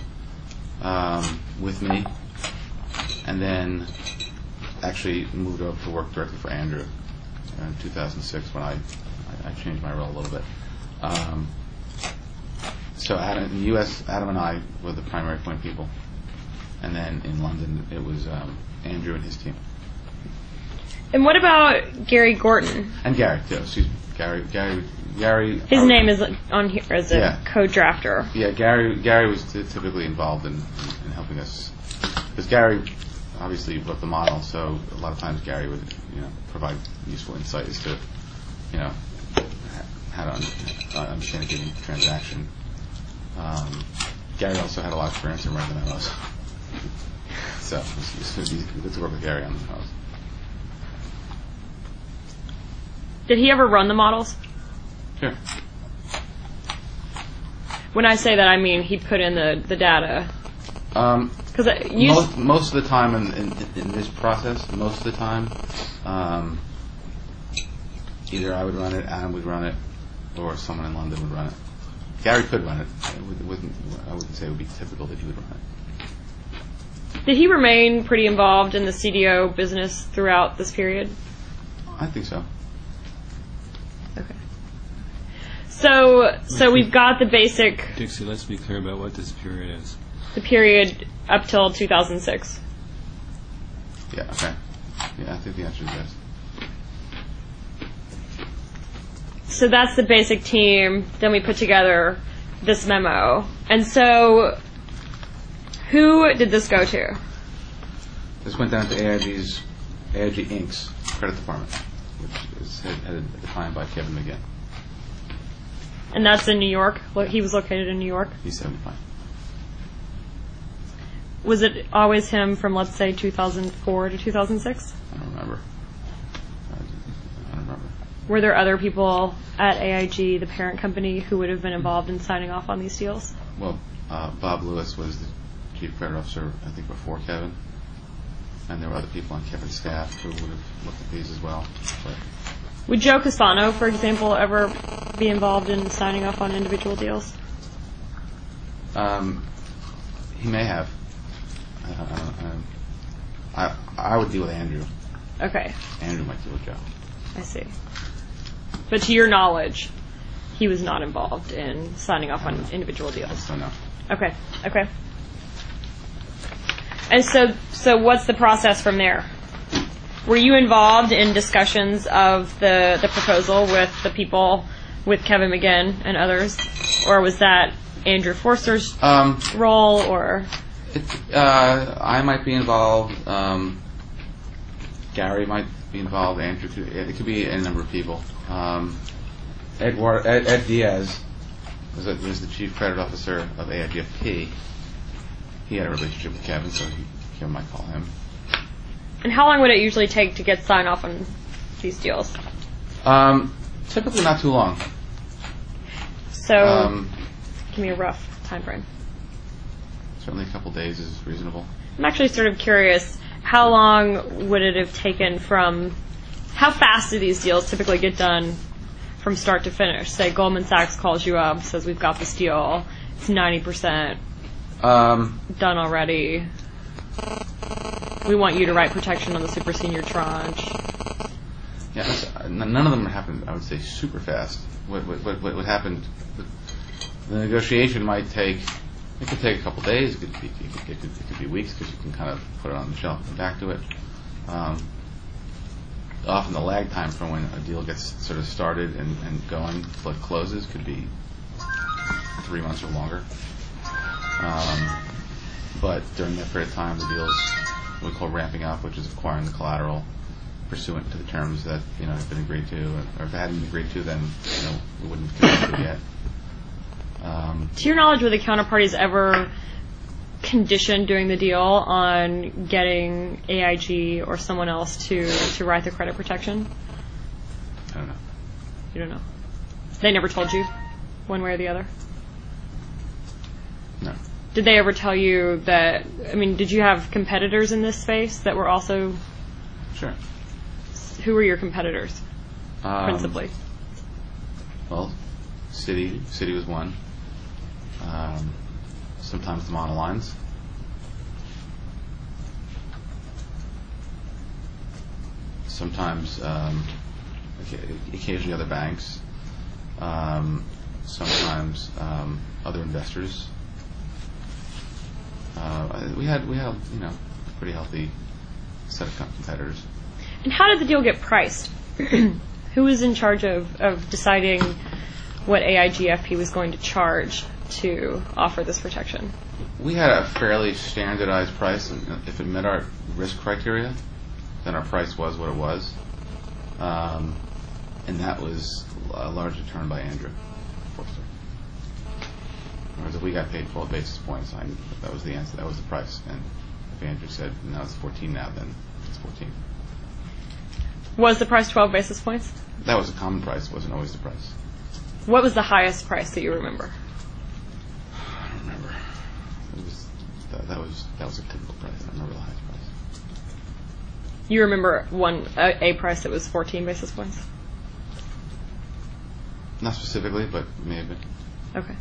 with me, and then actually moved over to work directly for Andrew in 2006 when I changed my role a little bit. So Adam, in the U.S., Adam and I were the primary point people, and then in London it was Andrew and his team. And what about Gary Gorton? And Gary too. Excuse me, Gary. His name is on here as a co-drafter. Yeah, Gary was typically involved in helping us, because Gary obviously wrote the model, so a lot of times Gary would provide useful insight as to how to understand a given transaction. Gary also had a lot of experience in writing the memos, so it's good to work with Gary on the memos. Did he ever run the models? Sure. When I say that, I mean he put in the data. Because most of the time in this process, most of the time, either I would run it, Adam would run it, or someone in London would run it. Gary could run it. I wouldn't say it would be typical that he would run it. Did he remain pretty involved in the CDO business throughout this period? I think so. Okay. So we've got the basic... Dixie, let's be clear about what this period is. The period up till 2006. Yeah, okay. Yeah, I think the answer is yes. So that's the basic team. Then we put together this memo. And so who did this go to? This went down to AIG Inc.'s credit department, which is headed at the time by Kevin McGinn. And that's in New York? He was located in New York? He's 75. Was it always him from, let's say, 2004 to 2006? I don't remember. Were there other people at AIG, the parent company, who would have been involved in signing off on these deals? Well, Bob Lewis was the chief credit officer, I think, before Kevin. And there were other people on Kevin's staff who would have looked at these as well. But would Joe Castano, for example, ever be involved in signing off on individual deals? He may have. I would deal with Andrew. Okay. Andrew might deal with Joe. I see. But to your knowledge, he was not involved in signing off on individual deals? So no. Okay. And so what's the process from there? Were you involved in discussions of the proposal with the people, with Kevin McGinn and others? Or was that Andrew Forster's role, or? I might be involved. Gary might be involved. Andrew could. It could be a number of people. Ed Diaz was the chief credit officer of AIGFP. He had a relationship with Kevin, so Kevin might call him. And how long would it usually take to get sign off on these deals? Typically not too long. So, give me a rough time frame. certainly a couple days is reasonable. I'm actually sort of curious, how long would it have taken from, how fast do these deals typically get done from start to finish? Say Goldman Sachs calls you up, says we've got this deal, it's 90% done already. We want you to write protection on the super senior tranche. Yeah, none of them happened, I would say, super fast. What happened, the negotiation might take, it could take a couple days, it could be weeks, because you can kind of put it on the shelf and come back to it. Often the lag time from when a deal gets sort of started and going till it closes could be 3 months or longer. But during that period of time, the deal is what we call ramping up, which is acquiring the collateral pursuant to the terms that have been agreed to, or if it hadn't been agreed to, then we wouldn't have committed yet. To your knowledge, were the counterparties ever conditioned doing the deal on getting AIG or someone else to write the credit protection? I don't know. You don't know. They never told you one way or the other? No. Did they ever tell you that, did you have competitors in this space that were also... Sure. Who were your competitors, principally? Well, Citi was one. Sometimes the monolines. Sometimes, occasionally other banks. Sometimes other investors. We had a pretty healthy set of competitors. And how did the deal get priced? Who was in charge of deciding what AIGFP was going to charge to offer this protection? We had a fairly standardized price, and if it met our risk criteria, then our price was what it was. And that was largely determined by Andrew Forster. Whereas if we got paid 12 basis points, that was the answer, that was the price. And if Andrew said, no, it's 14 now, then it's 14. Was the price 12 basis points? That was a common price, wasn't always the price. What was the highest price that you remember? I don't remember. That was a typical price. I don't remember the highest price. You remember a price that was 14 basis points? Not specifically, but it may have been. Okay.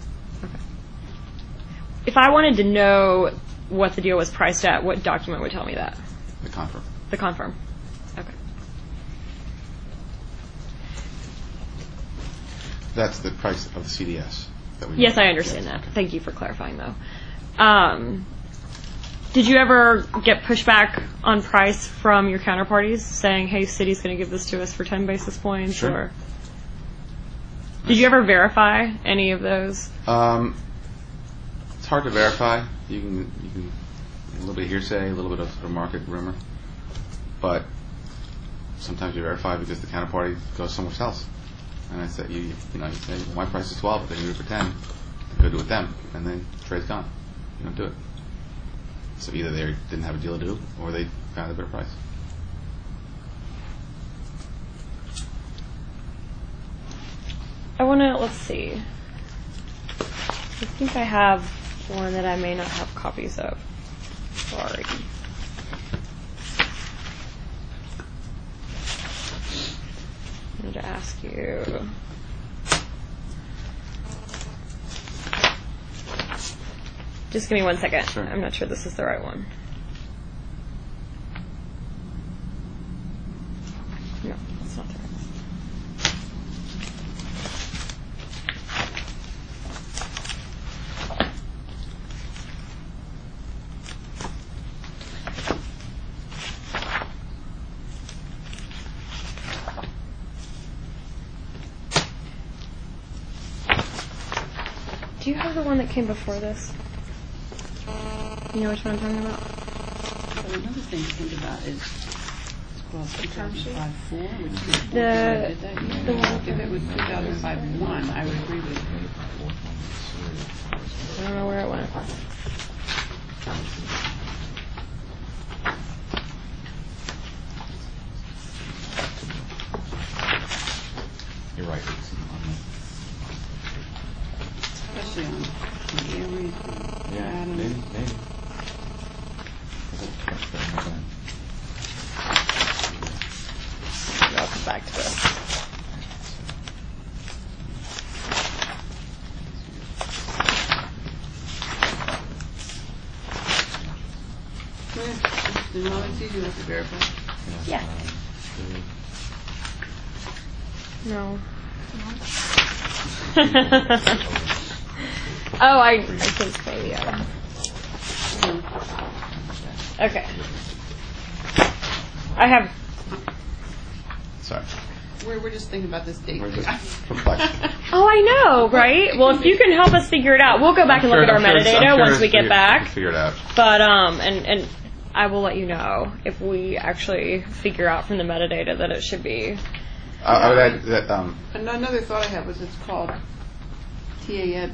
If I wanted to know what the deal was priced at, what document would tell me that? The confirm. The confirm. Okay. That's the price of the CDS. Yes, I understand that. Okay. Thank you for clarifying, though. Did you ever get pushback on price from your counterparties saying, hey, Citi's going to give this to us for 10 basis points? Sure. Or did you ever verify any of those? It's hard to verify. You can a little bit of hearsay, a little bit of market rumor, but sometimes you verify because the counterparty goes somewhere else. And I said, you say, my price is 12, but they can do it for 10. Go do it with them, and then trade's gone. You don't do it. So either they didn't have a deal to do, or they found a better price. Let's see. I think I have one that I may not have copies of. Sorry. I need to ask you. Just give me 1 second. Sure. I'm not sure this is the right one. No, that's not the right one. Do you have the one that came before this? You know which one I'm talking about? Well, another thing to think about is clause 2005-4, which is did that year. If it was 2005-1, I would agree with you. I don't know where it went. You're right. Especially on the Aries and Yeah, Adam. maybe. Molly, do you have to verify? Yeah. No. Oh, I think maybe okay. I have. Sorry. We're just thinking about this date. We're just perplexed. Oh, I know, right? Well, if you can help us figure it out, we'll go back and look at our metadata once we get back. Figure it out. But and I will let you know if we actually figure out from the metadata that it should be. I would add that. Another thought I had was it's called TABS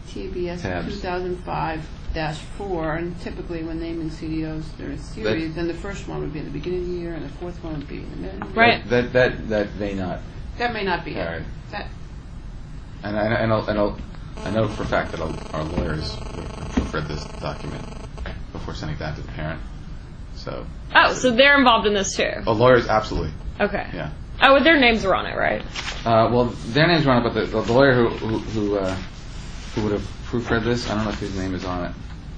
2005-4, and typically when naming CDOs, they're a series, and the first one would be at the beginning of the year, and the fourth one would be in the middle. Right. That may not. That may not be it. Right. That, And I know for a fact that our lawyers would read this document before sending it back to the parent. So. Oh, so they're involved in this too. Oh, lawyers, absolutely. Okay. Yeah. Oh, well, their names were on it, right? Well, their names were on it, but the lawyer who would have proofread this, I don't know if his name is on it.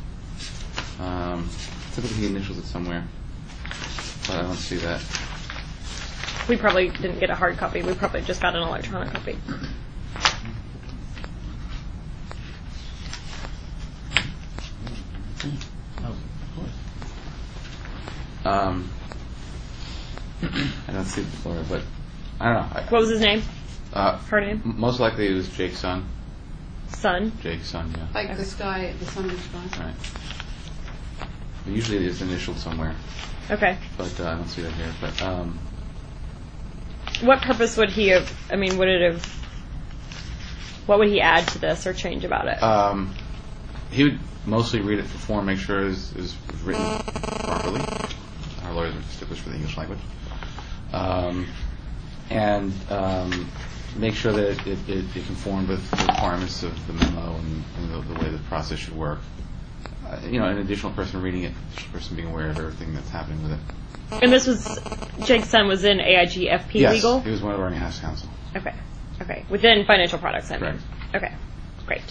Typically he initials it somewhere, but I don't see that. We probably didn't get a hard copy. We probably just got an electronic copy. I don't see the lawyer, but I don't know. What was his name? Her name? Most likely it was Jake's son. Son? Jake's son, yeah. like the sky, the sun of the sky. Right. But usually it is initialed somewhere, Okay. but I don't see that here. But What purpose would he have, I mean, would it have, what would he add to this or change about it? he would mostly read it for form, make sure it is written properly. Our lawyers are sticklers for the English language. And make sure that it conformed with the requirements of the memo and the way the process should work. An additional person reading it, additional person being aware of everything that's happening with it. And this was, Jake's son was in AIG FP Yes, Legal? he was one of our in-house counsel. Okay. Within financial products, I mean. Correct. Okay. Great.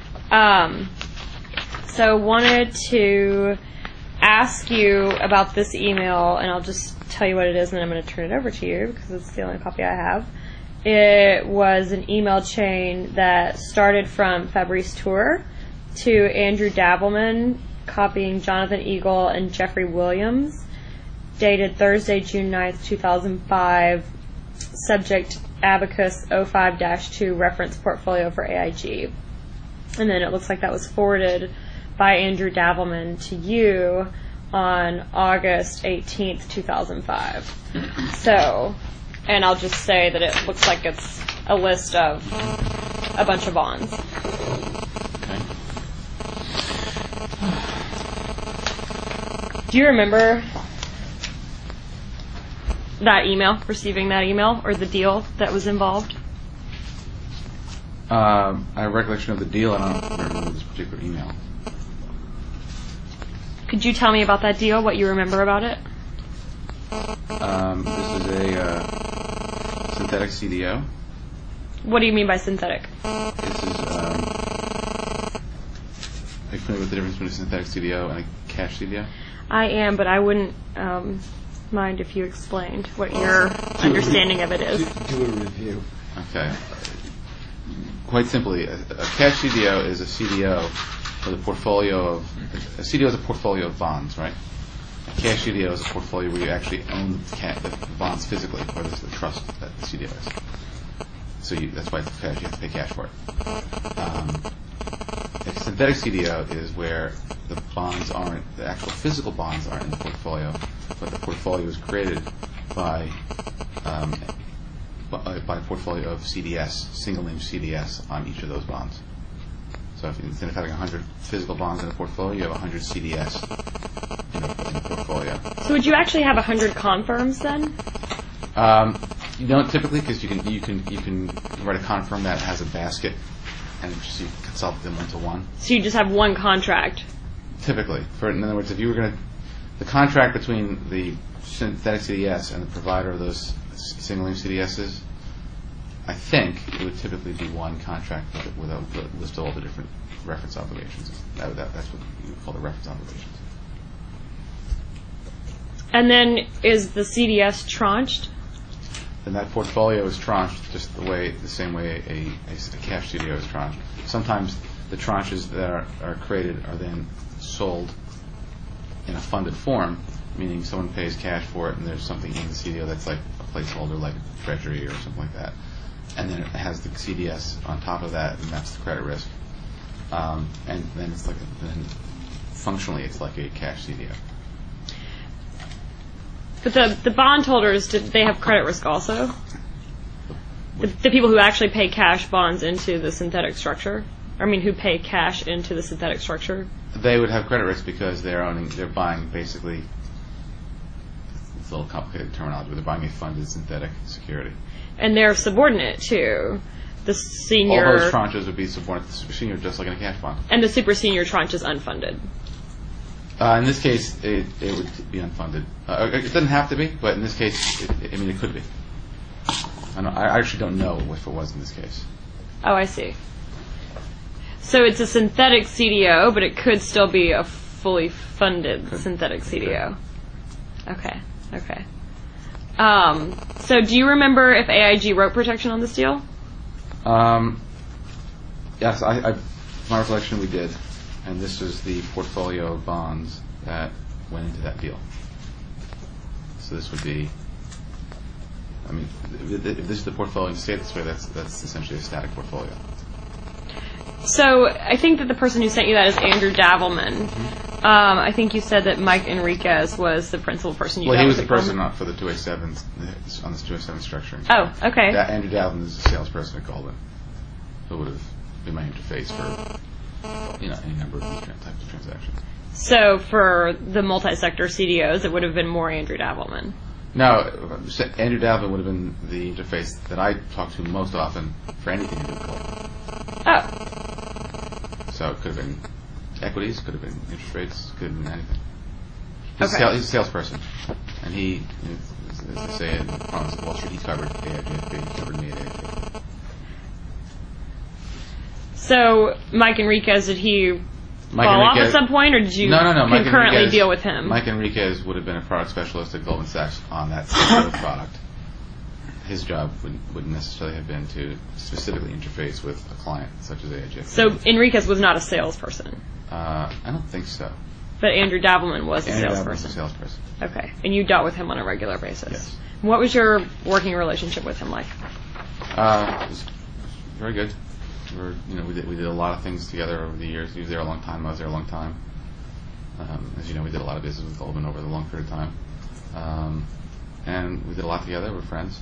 So wanted to ask you about this email, and I'll just tell you what it is, and then I'm going to turn it over to you because it's the only copy I have. It was an email chain that started from Fabrice Tour to Andrew Davelman, copying Jonathan Eagle and Jeffrey Williams, dated Thursday, June 9th, 2005, subject Abacus 05-2 reference portfolio for AIG. And then it looks like that was forwarded by Andrew Davelman to you on August 18th, 2005. So, and I'll just say that it looks like it's a list of a bunch of bonds. Okay. Do you remember that email, receiving that email, or the deal that was involved? I have recollection of the deal. I don't remember this particular email. Could you tell me about that deal, what you remember about it? This is a synthetic CDO. What do you mean by synthetic? This is, are you familiar with the difference between a synthetic CDO and a cash CDO? I am, but I wouldn't mind if you explained what your understanding of it is. Do a review. Okay. Quite simply, a cash CDO is a CDO with a portfolio of... A CDO is a portfolio of bonds, right? A cash CDO is a portfolio where you actually own the bonds physically, or this is the trust that the CDO is. So that's why it's cash. You have to pay cash for it. A synthetic CDO is where the bonds aren't, the actual physical bonds aren't in the portfolio, but the portfolio is created by a portfolio of CDS, single name CDS on each of those bonds. So instead of having 100 physical bonds in the portfolio, you have 100 CDS in the portfolio. So would you actually have 100 confirms then? You don't typically, because you can write a confirm that has a basket, and just you consolidate them into one. So you just have one contract? Typically, in other words, if you were going to, the contract between the synthetic CDS and the provider of those single name CDSs, I think it would typically be one contract with a list of all the different reference obligations. That's what you would call the reference obligations. And then is the CDS tranched? Then that portfolio is tranched just the same way a cash CDO is tranched. Sometimes the tranches that are created are then sold in a funded form, meaning someone pays cash for it and there's something in the CDO that's like a placeholder, like a treasury or something like that. And then it has the CDS on top of that, and that's the credit risk. And then it's then functionally it's like a cash CDO. But the bondholders, did they have credit risk also? The people who actually pay cash bonds into the synthetic structure? Who pay cash into the synthetic structure? They would have credit risk because they're buying basically, it's a little complicated terminology, but they're buying a funded synthetic security. And they're subordinate to the senior. All those tranches would be subordinate to the super senior, just like in a cash bond. And the super senior tranche is unfunded. In this case, it would be unfunded. It doesn't have to be, but in this case, it could be. I actually don't know if it was in this case. Oh, I see. So it's a synthetic CDO, but it could still be a fully funded synthetic CDO. Okay. So do you remember if AIG wrote protection on this deal? Yes, my recollection we did. And this was the portfolio of bonds that went into that deal. So this would be, if this is the portfolio and stay this way, that's essentially a static portfolio. So I think that the person who sent you that is Andrew Davelman. Mm-hmm. I think you said that Mike Enriquez was the principal person you dealt with. Well, he was the person not for the 287s, on this 287 structuring. Oh, okay. Andrew Davelman is a salesperson at Goldman, who would have been my interface for any number of these types of transactions. So for the multi-sector CDOs, it would have been more Andrew Davelman. No, Andrew Davelman would have been the interface that I talked to most often for anything to do with Goldman. Oh. So it could have been equities, could have been interest rates, could have been anything. He's a salesperson, and he, as they say in Promise of Wall Street, he covered AIG, he covered me at AIG. So Mike Enriquez, did he fall off at some point, or did you concurrently deal with him? Mike Enriquez would have been a product specialist at Goldman Sachs on that particular product. His job wouldn't necessarily have been to specifically interface with a client such as AIG. So Enriquez was not a salesperson? I don't think so. But Andrew Davelman was a salesperson? Andrew Davelman was a salesperson. Okay. And you dealt with him on a regular basis? Yes. What was your working relationship with him like? It was very good. We did a lot of things together over the years. He was there a long time. I was there a long time. As you know, we did a lot of business with Goldman over the long period of time, and we did a lot together. We're friends.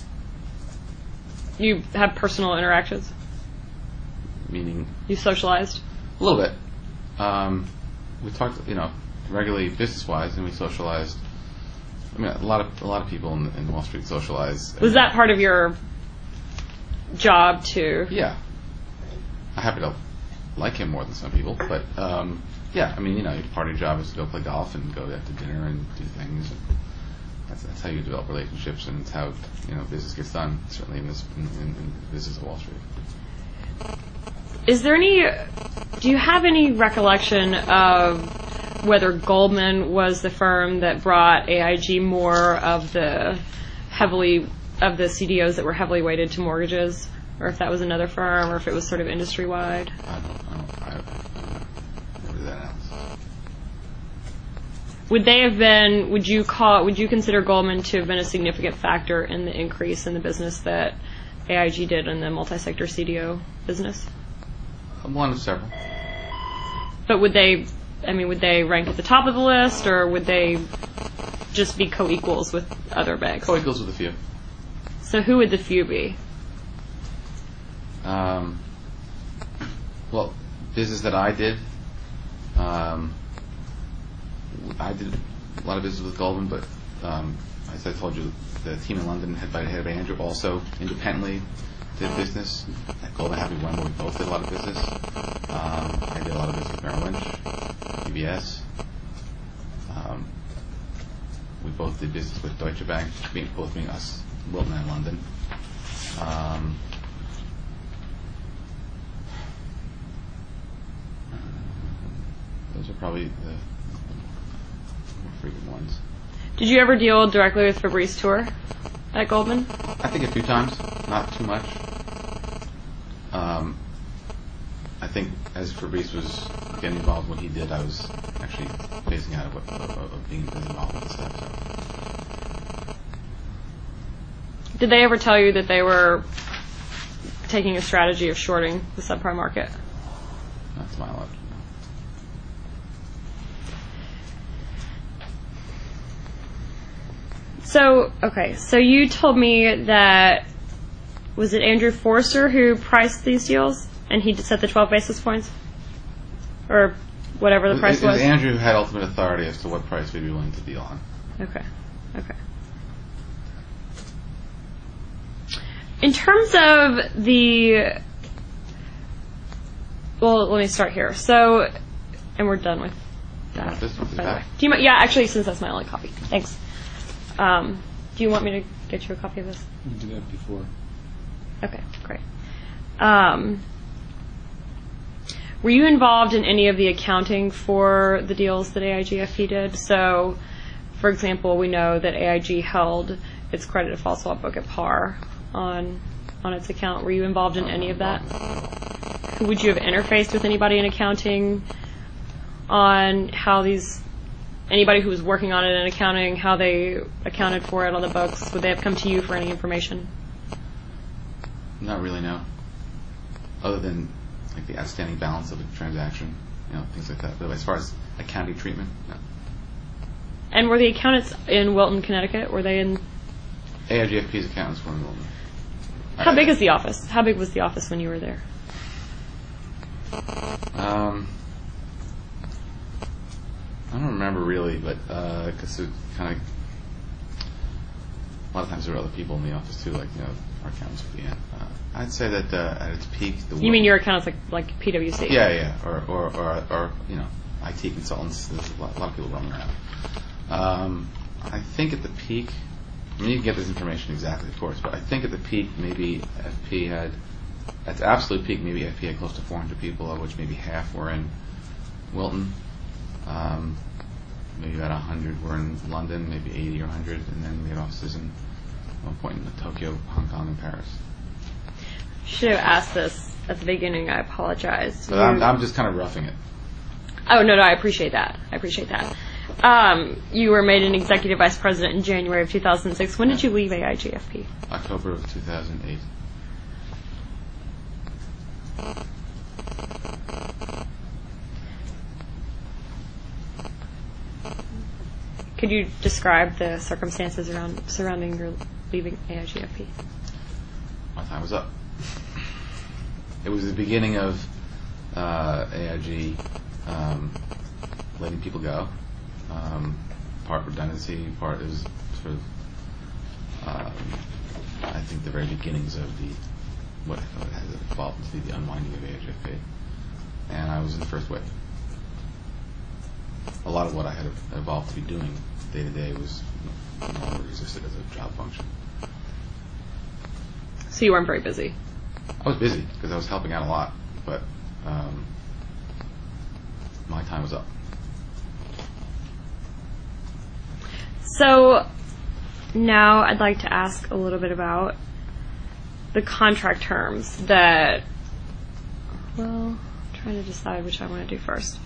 You have personal interactions? Meaning? You socialized? A little bit. We talked, regularly business-wise, and we socialized. A lot of people in Wall Street socialize. Was that part of your job too? Yeah. I happen to like him more than some people, but part of your job is to go play golf and go out to dinner and do things. And that's how you develop relationships, and it's how business gets done. Certainly in business of Wall Street. Do you have any recollection of whether Goldman was the firm that brought AIG more of the CDOs that were heavily weighted to mortgages, or if that was another firm, or if it was sort of industry-wide? I never did that analysis. Would you consider Goldman to have been a significant factor in the increase in the business that AIG did in the multi-sector CDO business? One of several. But would they rank at the top of the list, or would they just be co-equals with other banks? Co-equals with a few. So who would the few be? Well, business that I did a lot of business with Goldman, but as I told you, the team in London, headed by Andrew, also independently did business. At Goldman Happy One, we both did a lot of business. I did a lot of business with Merrill Lynch, UBS. We both did business with Deutsche Bank, both being us, Wilton and London. Those are probably the more frequent ones. Did you ever deal directly with Fabrice Tour at Goldman? I think a few times, not too much. I think as Fabrice was getting involved in what he did, I was actually phasing out of being as involved with the stuff. So. Did they ever tell you that they were taking a strategy of shorting the subprime market? Not to my knowledge. So you told me that, was it Andrew Forster who priced these deals? And he set the 12 basis points? Or whatever the price was? Andrew had ultimate authority as to what price we'd be willing to deal on. Okay. In terms of the... Well, let me start here. So, and we're done with that. This one, By the way. Yeah, actually, since that's my only copy. Thanks. Do you want me to get you a copy of this? You did that before. Okay, great. Were you involved in any of the accounting for the deals that AIGFP did? So, for example, we know that AIG held its credit default swap book at par on its account. Were you involved in any of that? Would you have interfaced with anybody in accounting on how anybody who was working on it in accounting, how they accounted for it on the books? Would they have come to you for any information? Not really, no. Other than like the outstanding balance of a transaction, things like that. But as far as accounting treatment, no. And were the accountants in Wilton, Connecticut? Were they in? AIGFP's accountants were in Wilton. How big is the office? How big was the office when you were there? I don't remember really, but because it kind of a lot of times there were other people in the office too, like our accountants would be in. I'd say that at its peak, you mean your accountants like PwC? Yeah, or IT consultants. There's a lot of people running around. I think at the peak, you can get this information exactly, of course, but I think at the peak, maybe FP had, at the absolute peak, maybe FP had close to 400 people, of which maybe half were in Wilton. Maybe about 100 were in London, maybe 80 or 100, and then we had offices in one point in Tokyo, Hong Kong, and Paris. Should have asked this at the beginning. I apologize. But I'm just kind of roughing it. Oh no, I appreciate that. You were made an executive vice president in January of 2006. When did you leave AIGFP? October of 2008. Could you describe the circumstances surrounding your leaving AIGFP? My time was up. It was the beginning of AIG letting people go. Part redundancy, part is sort of, I think, the very beginnings of what has evolved into the unwinding of AIGFP. And I was in the first wave. A lot of what I had evolved to be doing day to day was no longer existed as a job function. So you weren't very busy? I was busy because I was helping out a lot, but my time was up. So now I'd like to ask a little bit about the contract terms that, I'm trying to decide which I want to do first.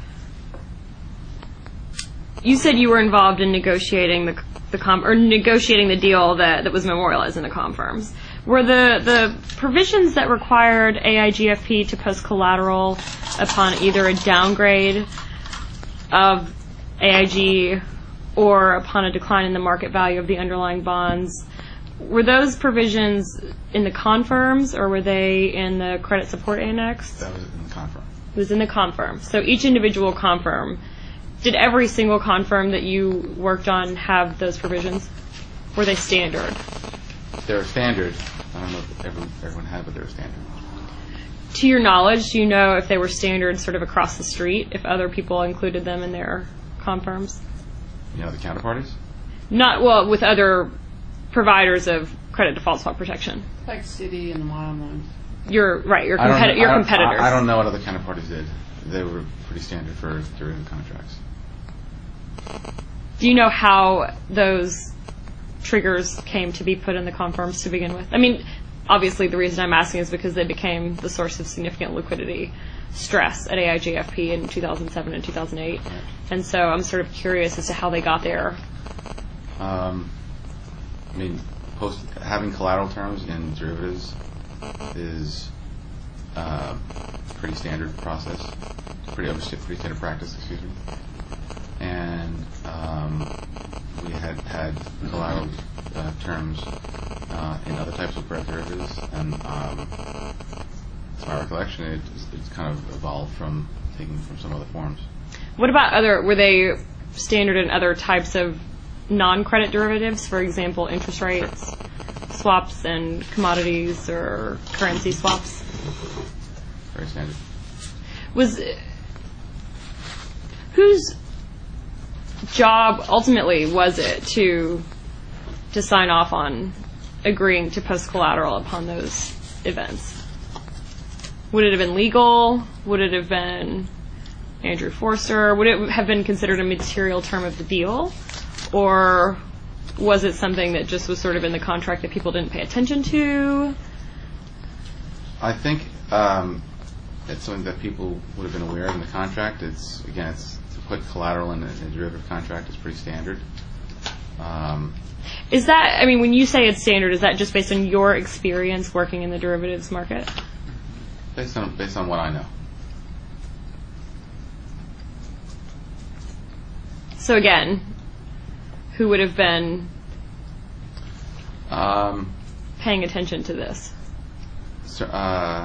You said you were involved in negotiating negotiating the deal that was memorialized in the comm firms. Were the provisions that required AIGFP to post collateral upon either a downgrade of AIG or upon a decline in the market value of the underlying bonds, were those provisions in the comm firms or were they in the credit support annex? That was in the comm firm. It was in the comm firm. So each individual comm firm. Did every single comm firm that you worked on have those provisions? Were they standard? They were standard. I don't know if everyone had, but they were standard. To your knowledge, do you know if they were standard sort of across the street, if other people included them in their comm firms? The counterparties? With other providers of credit default swap protection. Like Citi and the bottom ones. You're right, your competitors. I don't know what other counterparties did. They were pretty standard for derivative contracts. Do you know how those triggers came to be put in the confirms to begin with? I mean, obviously the reason I'm asking is because they became the source of significant liquidity stress at AIGFP in 2007 and 2008. And so I'm sort of curious as to how they got there. I mean, having collateral terms in derivatives is a pretty standard process, pretty standard practice, excuse me. And we had collateral terms in other types of derivatives, and to my recollection, it's kind of evolved from taking from some other forms. What about were they standard in other types of non-credit derivatives, for example, interest rates, swaps, and commodities or currency swaps? Very standard. Whose job ultimately was it to sign off on agreeing to post collateral upon those events? Would it have been legal? Would it have been Andrew Forster? Would it have been considered a material term of the deal? Or was it something that just was sort of in the contract that people didn't pay attention to? I think it's something that people would have been aware of in the contract. It's to put collateral in a derivative contract is pretty standard. Is that, I mean, when you say it's standard, is that just based on your experience working in the derivatives market? Based on what I know. So again, who would have been paying attention to this? So, I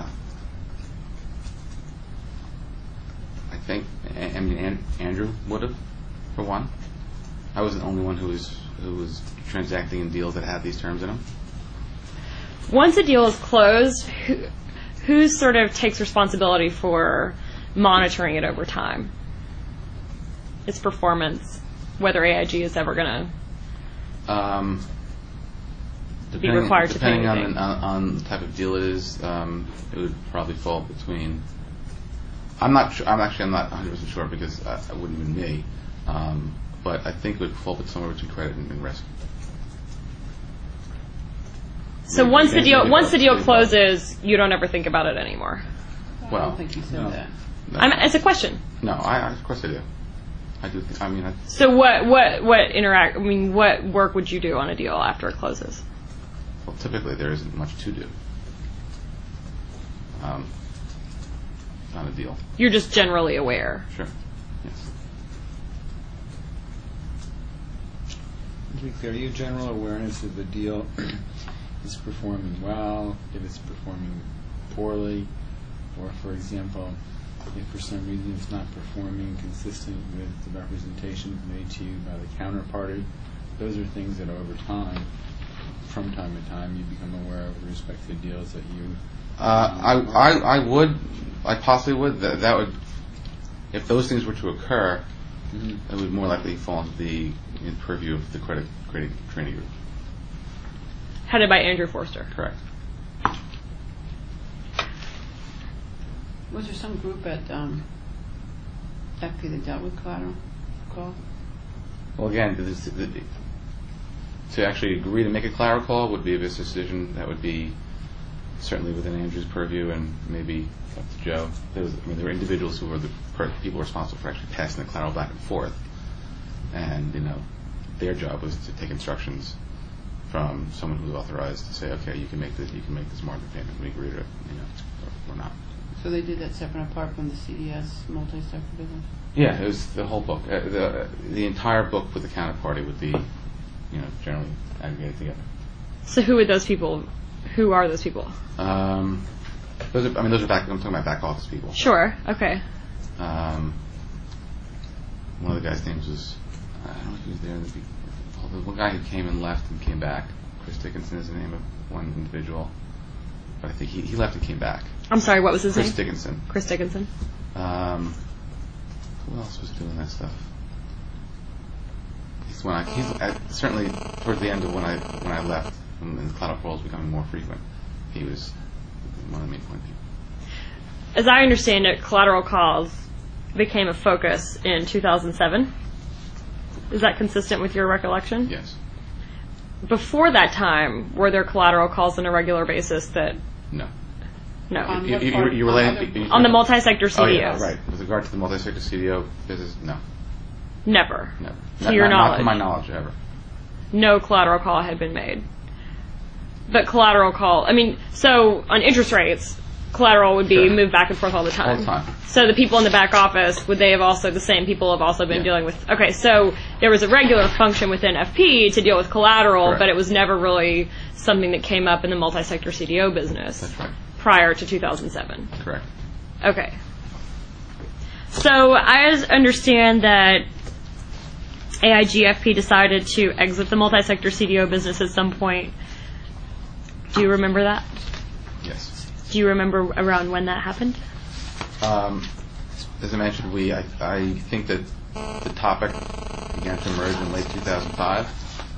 think Andrew would have, for one. I was the only one who was transacting in deals that had these terms in them. Once a deal is closed, who sort of takes responsibility for monitoring it over time? Its performance, whether AIG is ever going to be required to pay anything. Depending on the type of deal it is, it would probably fall between. I'm not 100% sure because it wouldn't be me, but I think it would fall somewhere between credit and risk. So once the deal closes, you don't ever think about it anymore. Well, I don't think you said that. No. It's a question. No, of course I do. I do. So what work would you do on a deal after it closes? Well, typically there isn't much to do on a deal. You're just generally aware. Sure. Yes. To be clear, your general awareness of the deal is performing well, if it's performing poorly, or, for example, if for some reason it's not performing consistent with the representations made to you by the counterparty. Those are things that over time, from time to time, you become aware of with respect to deals that you... I possibly would. That would, if those things were to occur, it would more likely fall into the purview of the credit training group. Headed by Andrew Forster. Correct. Was there some group at FP that dealt with collateral call? Well, again, to actually agree to make a collateral call would be a business decision that would be certainly within Andrew's purview and maybe up to Joe. There were individuals who were the people responsible for actually passing the collateral back and forth, and their job was to take instructions from someone who was authorized to say, okay, you can make this margin payment. We agree to it, or not. So they did that separate and apart from the CDS multi-sector business? Yeah, it was the whole book. The entire book with the counterparty would be, generally aggregated together. So who are those people? Those are I'm talking about back office people. Sure. Okay. One of the guys' names was, I don't know if he was there. The one guy who came and left and came back. Chris Dickinson is the name of one individual. But I think he left and came back. I'm sorry, what was his name? Chris Dickinson. Chris Dickinson. Who else was doing that stuff? He's certainly towards the end of when I left, and the collateral calls becoming more frequent. He was one of the main point people. As I understand it, collateral calls became a focus in 2007. Is that consistent with your recollection? Yes. Before that time, were there collateral calls on a regular basis that... No. No. On You what part? were laying... On the multi-sector CDOs? Oh, yeah, right. With regard to the multi-sector CDO business, no. Never? Never. To your knowledge? Not to my knowledge, ever. No collateral call had been made. But collateral call... I mean, so on interest rates, collateral would be Sure. moved back and forth all the time. All the time. So the people in the back office, would they have also... The same people have also been Yeah. dealing with... Okay, so there was a regular function within FP to deal with collateral, Correct. but it was never really something that came up in the multi-sector CDO business. That's right. Prior to 2007. Correct. Okay. So I understand that AIGFP decided to exit the multi-sector CDO business at some point. Do you remember that? Yes. Do you remember around when that happened? As I mentioned, I think that the topic began to emerge in late 2005.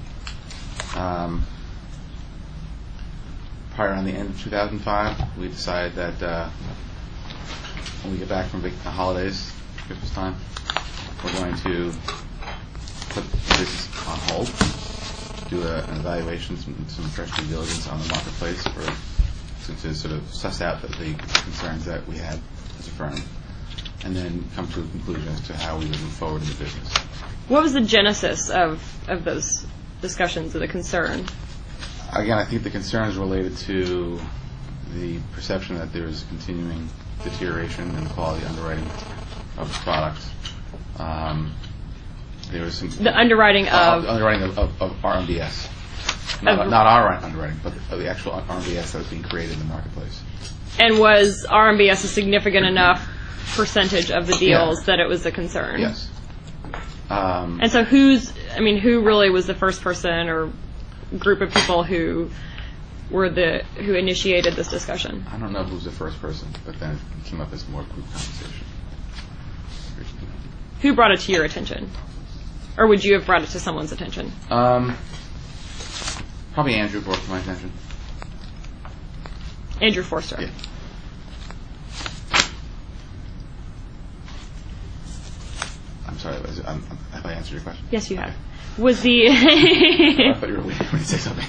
Prior on the end of 2005, we decided that when we get back from the holidays, Christmas time, we're going to put this on hold, do an evaluation, some fresh due diligence on the marketplace to sort of suss out the concerns that we had as a firm, and then come to a conclusion as to how we would move forward in the business. What was the genesis of those discussions of the concern? Again, I think the concern is related to the perception that there is continuing deterioration in the quality underwriting of the product. There was some The underwriting of... underwriting of RMBS. Not our underwriting, but the actual RMBS that was being created in the marketplace. And was RMBS a significant enough percentage of the deals that it was a concern? Yes. And so who really was the first person or group of people who initiated this discussion? I don't know who was the first person, but then it came up as more group conversation. Who brought it to your attention? Or would you have brought it to someone's attention? Probably Andrew brought it to my attention. Andrew Forster. Yeah. I'm sorry, have I answered your question? Yes, you have. Okay. Was the... I thought you were waiting for me to say something.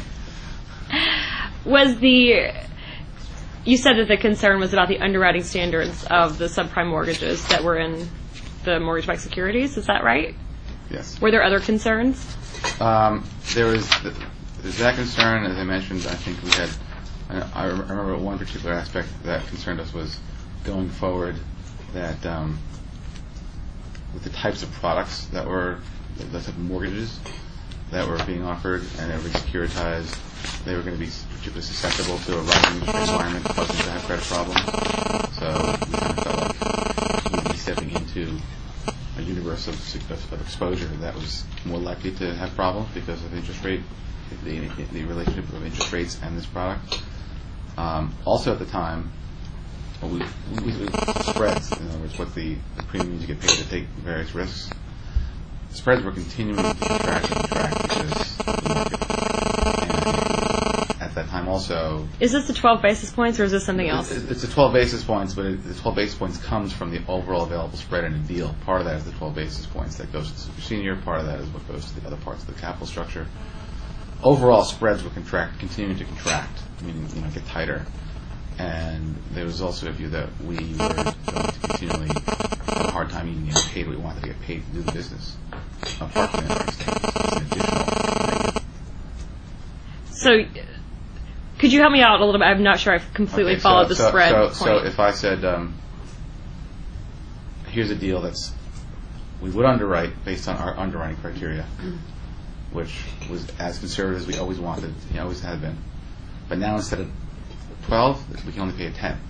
You said that the concern was about the underwriting standards of the subprime mortgages that were in the mortgage-backed securities. Is that right? Yes. Were there other concerns? There's that concern. As I mentioned, I think we had... I remember one particular aspect that concerned us was going forward that with the types of products that were, the type of mortgages that were being offered and that were securitized, they were going to be particularly susceptible to a rising interest rate environment causing them to have credit problems. So we kind of felt like we'd be stepping into a universe of exposure that was more likely to have problems because of interest rate, the relationship of interest rates and this product. Also at the time, we spreads, in other words, what the premiums you get paid to take various risks. Spreads were continuing to contract because the market. And at that time also... Is this the 12 basis points or is this something else? It's the 12 basis points, but the 12 basis points comes from the overall available spread in a deal. Part of that is the 12 basis points that goes to the super senior. Part of that is what goes to the other parts of the capital structure. Overall spreads were continuing to contract, meaning get tighter. And there was also a view that we were going to continually have a hard time even getting paid what we wanted to get paid to do the business. Apart from the underwriting standards, it's an additional negative. So, could you help me out a little bit? I'm not sure I've completely followed the spread point. So if I said, here's a deal we would underwrite based on our underwriting criteria, which was as conservative as we always wanted, always had been. But now instead of 12, we can only pay a 10.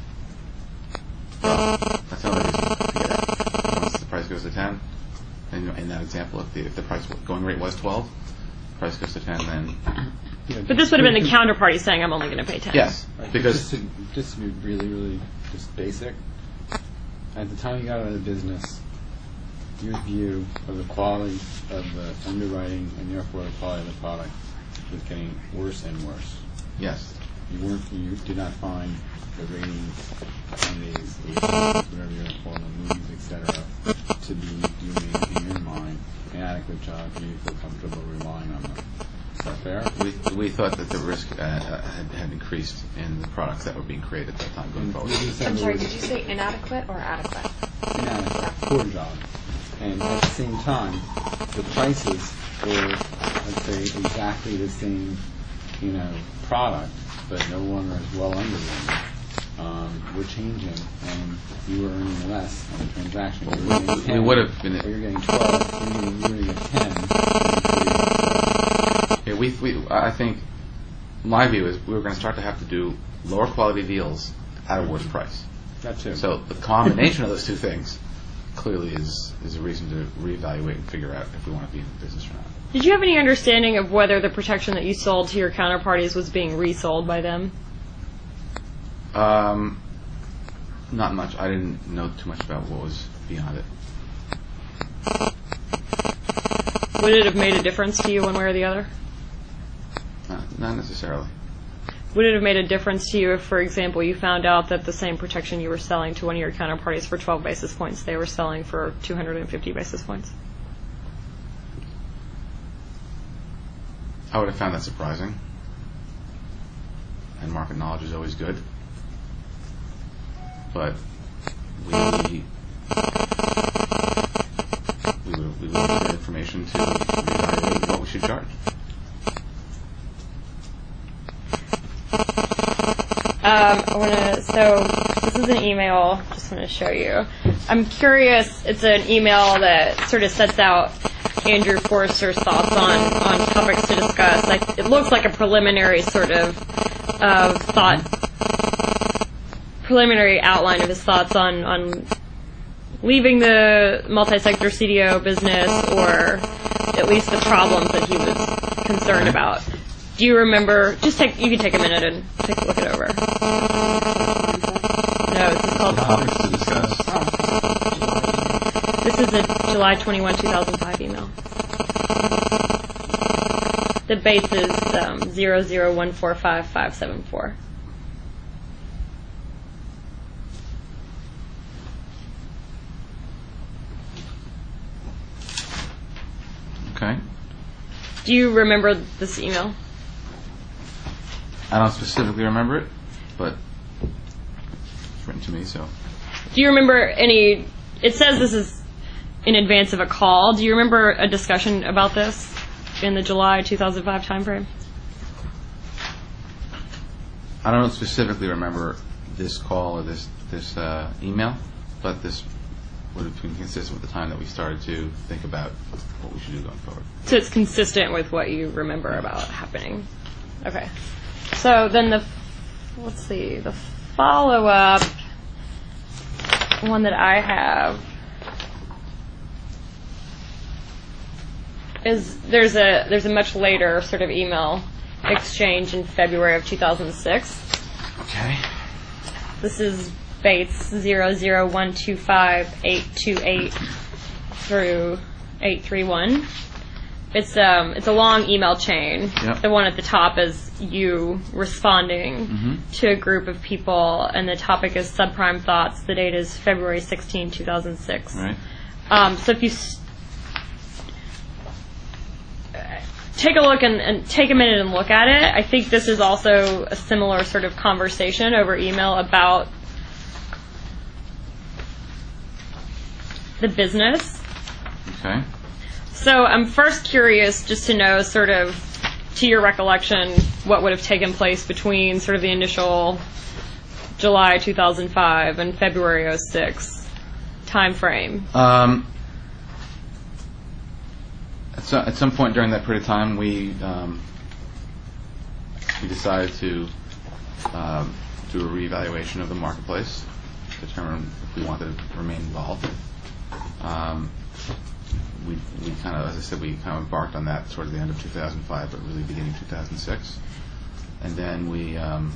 Well, that's another reason to get out. Once the price goes to 10, and in that example, if the price going rate was 12, the price goes to 10, then... But this would have been the counterparty saying, I'm only going to pay 10. Yes, Right. because... Just to be really, really just basic, at the time you got out of the business, your view of the quality of the underwriting and therefore the quality of the product was getting worse and worse. Yes. You did not find the ratings on these agencies, whatever you want to call them, Moody's, etc., to be doing in your mind an adequate job, you feel comfortable relying on them. Is that fair? We thought that the risk had increased in the products that were being created at that time going forward. I'm sorry, did you say inadequate or adequate? Inadequate, poor job. And at the same time, the prices for, let's say, exactly the same, product, but no longer as well underwritten, were changing, and you were earning less on the transaction. You were getting 10, we would have been. Or you're getting 12, you were getting 10. Yeah, I think my view is we were going to start to have to do lower quality deals at a worse price. That too. So the combination of those two things clearly is a reason to reevaluate and figure out if we want to be in the business or not. Did you have any understanding of whether the protection that you sold to your counterparties was being resold by them? Not much. I didn't know too much about what was beyond it. Would it have made a difference to you one way or the other? Not necessarily. Would it have made a difference to you if, for example, you found out that the same protection you were selling to one of your counterparties for 12 basis points, they were selling for 250 basis points? I would have found that surprising. And market knowledge is always good. But we would get information to reevaluate what we should charge. So this is an email. Just want to show you. I'm curious. It's an email that sort of sets out Andrew Forrester's thoughts on topics to discuss. It looks like a preliminary sort of preliminary outline of his thoughts on leaving the multi-sector CDO business, or at least the problems that he was concerned about. Do you remember? You can take a minute and take a look it over. No, this is called Topics to discuss. This is a July 21, 2005 email. The base is 00145574. Okay. Do you remember this email? I don't specifically remember it, but it's written to me, so. Do you remember any? It says this is in advance of a call. Do you remember a discussion about this in the July 2005 timeframe? I don't specifically remember this call or this email, but this would have been consistent with the time that we started to think about what we should do going forward. So it's consistent with what you remember about happening. Okay. So then the follow-up one that I have is there's a much later sort of email exchange in February of 2006. Okay. This is Bates 00125-828 through 831. It's a long email chain. Yep. The one at the top is you responding to a group of people, and the topic is subprime thoughts. The date is February 16, 2006. Right. So if you take a look and take a minute and look at it, I think this is also a similar sort of conversation over email about the business. Okay. So I'm first curious just to know, sort of, to your recollection, what would have taken place between sort of the initial July 2005 and February 06 time frame. At some point during that period of time, we decided to do a reevaluation of the marketplace, determine if we wanted to remain involved. We kind of, as I said, we kind of embarked on that towards the end of 2005, but really beginning 2006. And then we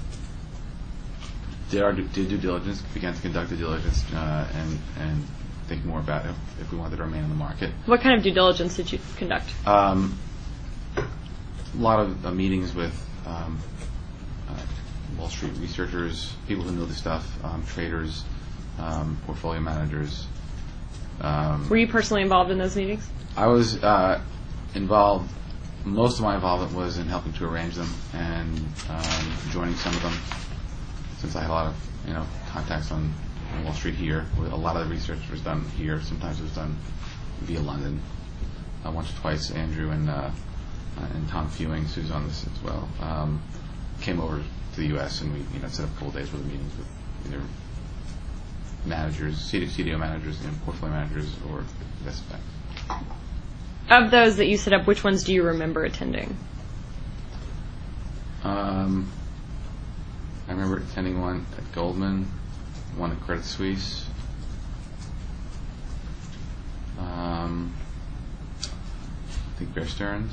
did due diligence, began to conduct due diligence, and think more about if we wanted to remain in the market. What kind of due diligence did you conduct? A lot of meetings with Wall Street researchers, people who know the stuff, traders, portfolio managers, Were you personally involved in those meetings? I was involved. Most of my involvement was in helping to arrange them and joining some of them, since I had a lot of contacts on Wall Street here. A lot of the research was done here. Sometimes it was done via London. Once or twice, Andrew and Tom Fewings, who's on this as well, came over to the U.S. and we set up a couple of days worth of meetings with either managers, CDO managers, portfolio managers, or investment bank. Of those that you set up, which ones do you remember attending? I remember attending one at Goldman, one at Credit Suisse. I think Bear Stearns.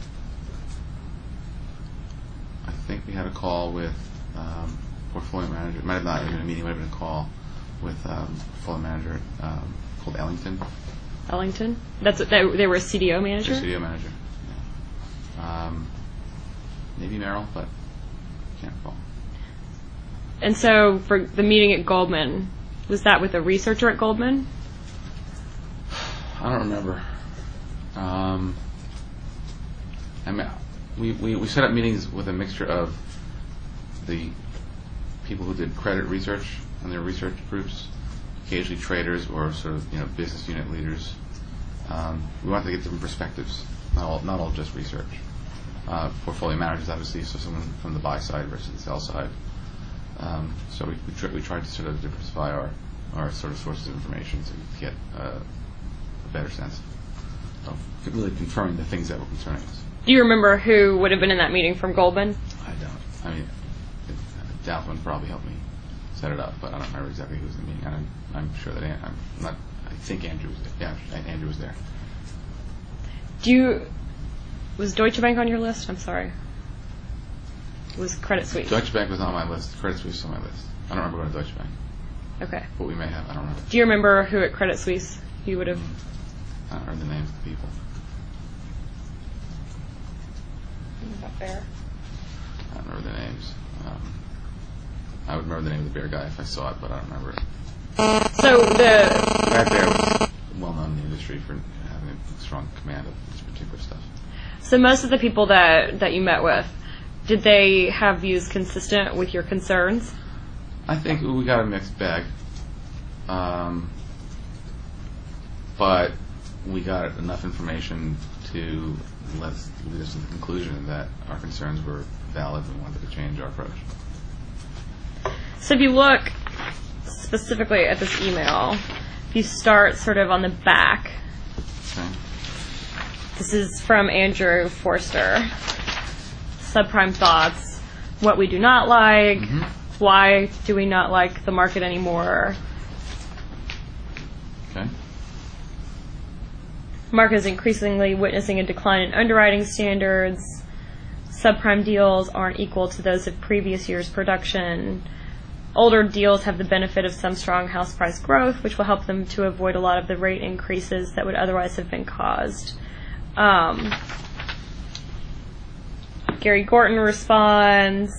I think we had a call with portfolio manager. It might have not been a meeting. It might have been a call with portfolio manager called Ellington. Ellington? They were a CDO manager? Just CDO manager. Yeah. Maybe Merrill, but can't recall. And so for the meeting at Goldman, was that with a researcher at Goldman? I don't remember. We set up meetings with a mixture of the people who did credit research and their research groups, occasionally traders or sort of business unit leaders. We wanted to get different perspectives, not all just research. Portfolio managers, obviously, so someone from the buy side versus the sell side. So we tried to sort of diversify our sort of sources of information to get a better sense of really confirming the things that were concerning us. Do you remember who would have been in that meeting from Goldman? I don't. I mean, Dalphin probably helped me set it up, but I don't remember exactly who was in the meeting. I'm sure that I think Andrew was there. Yeah, Andrew was there. Was Deutsche Bank on your list? I'm sorry. Was Credit Suisse? Deutsche Bank was on my list. Credit Suisse was on my list. I don't remember going to Deutsche Bank. Okay. But we may have. I don't remember. Do you remember who at Credit Suisse you would have? I don't remember the names of the people. Is that fair? I don't remember the names. I would remember the name of the bear guy if I saw it, but I don't remember it. So That bear was well known in the industry for having a strong command of this particular stuff. So most of the people that you met with, did they have views consistent with your concerns? I think we got a mixed bag. But we got enough information to lead us to the conclusion that our concerns were valid and we wanted to change our approach. So if you look specifically at this email, if you start sort of on the back, Okay. this is from Andrew Forster. Subprime thoughts, what we do not like, why do we not like the market anymore. Okay. Market is increasingly witnessing a decline in underwriting standards. Subprime deals aren't equal to those of previous year's production. Older deals have the benefit of some strong house price growth, which will help them to avoid a lot of the rate increases that would otherwise have been caused. Gary Gorton responds.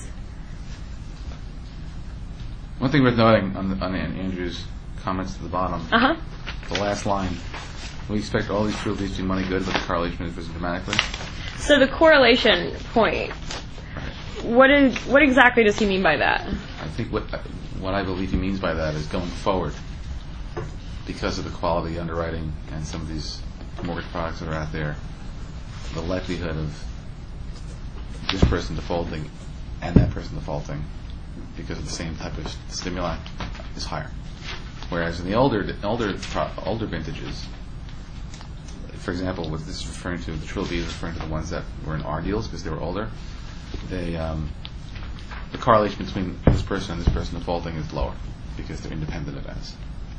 One thing worth noting on Andrew's comments to the bottom, the last line, we expect all these trilogies to be money good, but the correlation has risen dramatically. So the correlation point, what exactly does he mean by that? I think what I believe he means by that is going forward, because of the quality of underwriting and some of these mortgage products that are out there, the likelihood of this person defaulting and that person defaulting because of the same type of stimuli is higher. Whereas in the older vintages, for example, what this is referring to, the trilogy is referring to the ones that were in our deals because they were older. The correlation between this person and this person defaulting is lower because they're independent events.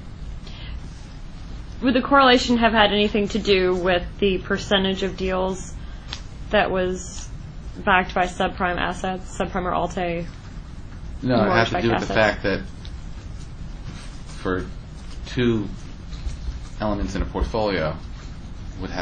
Would the correlation have had anything to do with the percentage of deals that was backed by subprime assets, subprime or Alt-A? No, it has to do with the fact that for two elements in a portfolio would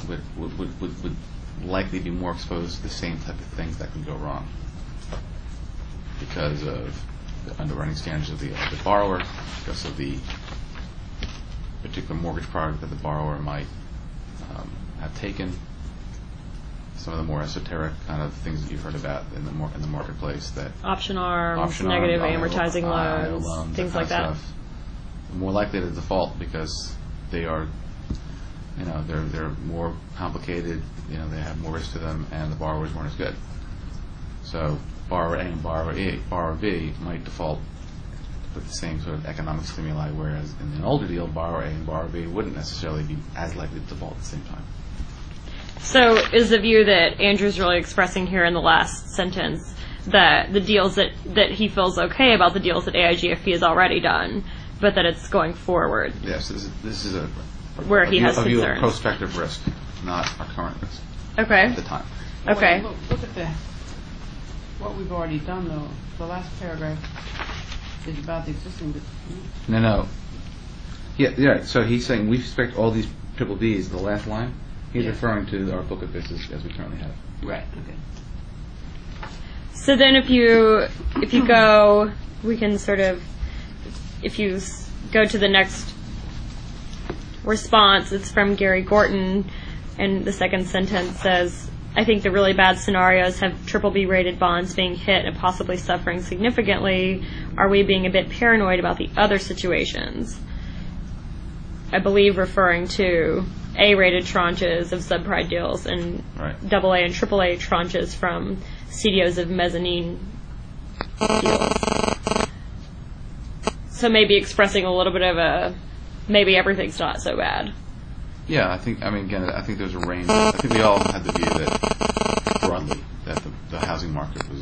likely be more exposed to the same type of things that can go wrong because of the underwriting standards of the borrower, because of the particular mortgage product that the borrower might have taken. Some of the more esoteric kind of things that you've heard about in the marketplace, that Option arms, negative amortizing loans, things like that. Stuff. More likely to default because they are, they're more complicated. They have more risk to them, and the borrowers weren't as good. So borrower A and borrower B might default with the same sort of economic stimuli, whereas in an older deal, borrower A and borrower B wouldn't necessarily be as likely to default at the same time. So is the view that Andrew's really expressing here in the last sentence that the deals that he feels okay about the deals that AIGFP has already done, but that it's going forward? Yes, this is where he has a view of concerns. prospective risk, not our current risk. Okay. At the time. Okay. Well, look at what we've already done, though. The last paragraph is about the existing. No. Yeah. So he's saying we expect all these triple Bs. The last line, he's referring to our book of business as we currently have. Right. Okay. So then, if you go, we can sort of, if you go to the next response, it's from Gary Gorton, and the second sentence says, I think the really bad scenarios have triple B rated bonds being hit and possibly suffering significantly. Are we being a bit paranoid about the other situations? I believe referring to A-rated tranches of subprime deals and AA and AAA tranches from CDOs of mezzanine deals. So maybe expressing a little bit of maybe everything's not so bad. Yeah, I think there's a range. I think we all had the view that broadly that the housing market was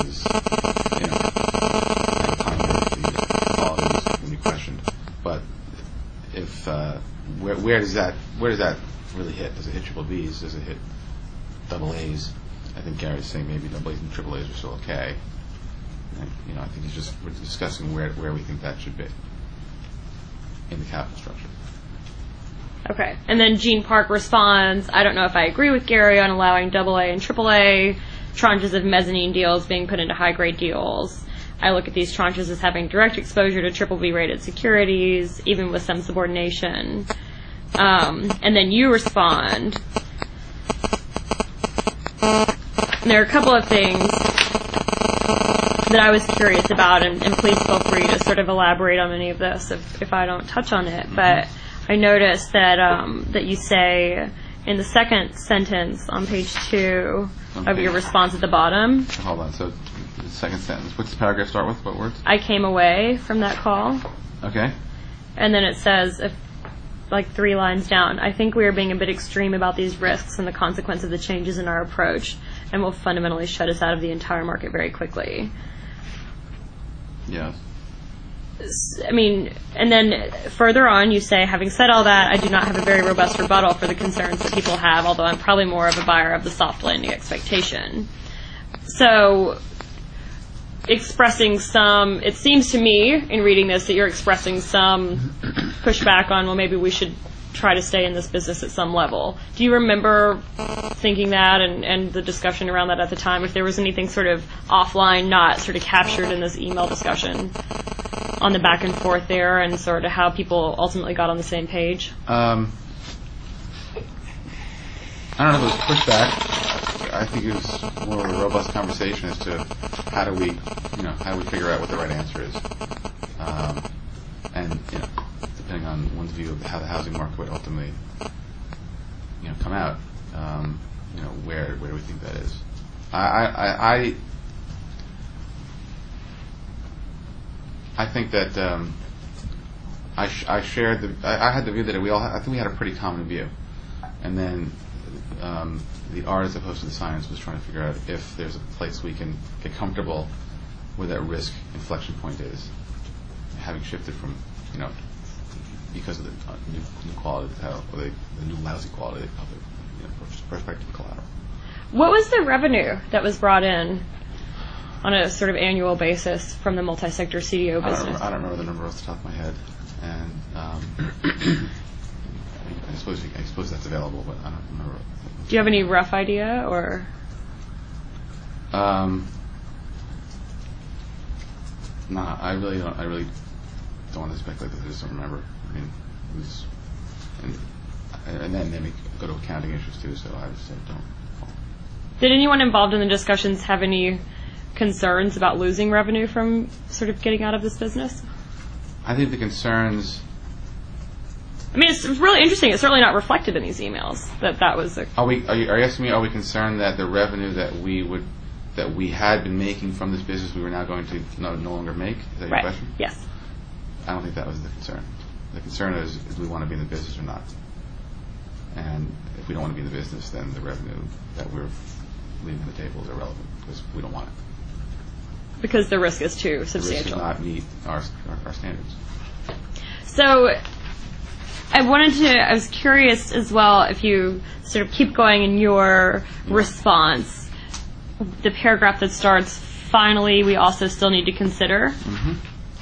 quality when you questioned. But if where does that really hit? Does it hit triple Bs? Does it hit double As? I think Gary's saying maybe double As and triple As are still okay. And, I think we're discussing where we think that should be in the capital structure. Okay. And then Gene Park responds, I don't know if I agree with Gary on allowing AA and AAA tranches of mezzanine deals being put into high-grade deals. I look at these tranches as having direct exposure to triple B-rated securities, even with some subordination. And then you respond. And there are a couple of things that I was curious about, and please feel free to sort of elaborate on any of this if I don't touch on it. But I noticed that that you say in the second sentence on page 2 of your response at the bottom. Hold on. So the second sentence. What's the paragraph start with? What words? I came away from that call. Okay. And then it says, like 3 lines down, I think we are being a bit extreme about these risks and the consequence of the changes in our approach, and will fundamentally shut us out of the entire market very quickly. Yes. I mean, and then further on you say, having said all that, I do not have a very robust rebuttal for the concerns that people have, although I'm probably more of a buyer of the soft landing expectation. So, expressing some, it seems to me, in reading this, that you're expressing some pushback on, well, maybe we should try to stay in this business at some level. Do you remember thinking that and the discussion around that at the time, if there was anything sort of offline, not sort of captured in this email discussion on the back and forth there, and sort of how people ultimately got on the same page? I don't know if it was pushback. I think it was more of a robust conversation as to how do we figure out what the right answer is, and depending on one's view of how the housing market would ultimately come out, where do we think that is? I think that I shared I had the view that I think we had a pretty common view, and then the art as opposed to the science was trying to figure out if there's a place we can get comfortable where that risk inflection point is, having shifted from because of the new quality of the title, or the new lousy quality of the prospective collateral. What was the revenue that was brought in on a sort of annual basis from the multi-sector CDO business? I don't remember the number off the top of my head, and I suppose that's available, but I don't remember. Do you have any rough idea, or? No, I really don't want to speculate because I just don't remember. I mean, and then they go to accounting issues too. So I would say don't. Did anyone involved in the discussions have any concerns about losing revenue from sort of getting out of this business? I think the concerns. I mean, it's really interesting. It's certainly not reflected in these emails that was. Are you asking me? Are we concerned that the revenue that we had been making from this business we were now going to no longer make? Is that your question? Yes. I don't think that was the concern. The concern is do we want to be in the business or not? And if we don't want to be in the business, then the revenue that we're leaving on the table is irrelevant because we don't want it. Because the risk is too substantial. The risk does not meet our standards. So I was curious as well if you sort of keep going in your response, the paragraph that starts, finally, we also still need to consider. Mm-hmm.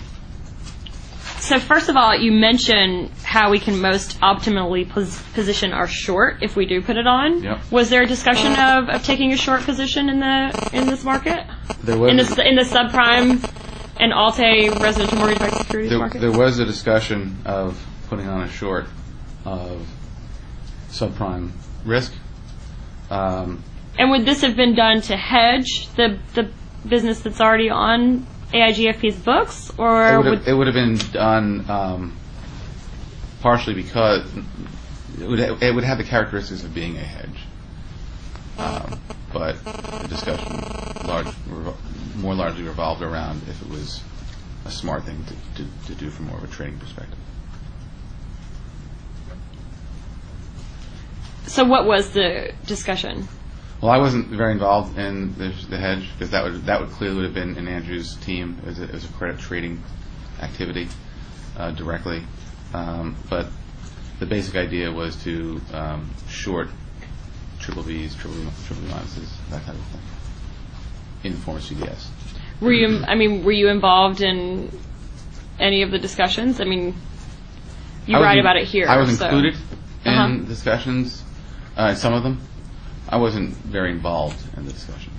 So first of all, you mention how we can most optimally position our short if we do put it on. Yep. Was there a discussion of taking a short position in this market? There was in the subprime and Alt-A residential mortgage-backed securities market? There was a discussion of putting on a short of subprime risk. And would this have been done to hedge the business that's already on AIGFP's books, or it would have been done partially because it would have the characteristics of being a hedge, but the discussion more largely revolved around if it was a smart thing to do from more of a trading perspective. So what was the discussion? Well, I wasn't very involved in the hedge because that would clearly have been in Andrew's team as a credit trading activity directly. But the basic idea was to short triple Bs, triple B minuses, that kind of thing, in the form of CDS. Were you involved in any of the discussions? I mean, you write about it here. I was included in discussions, some of them. I wasn't very involved in the discussions.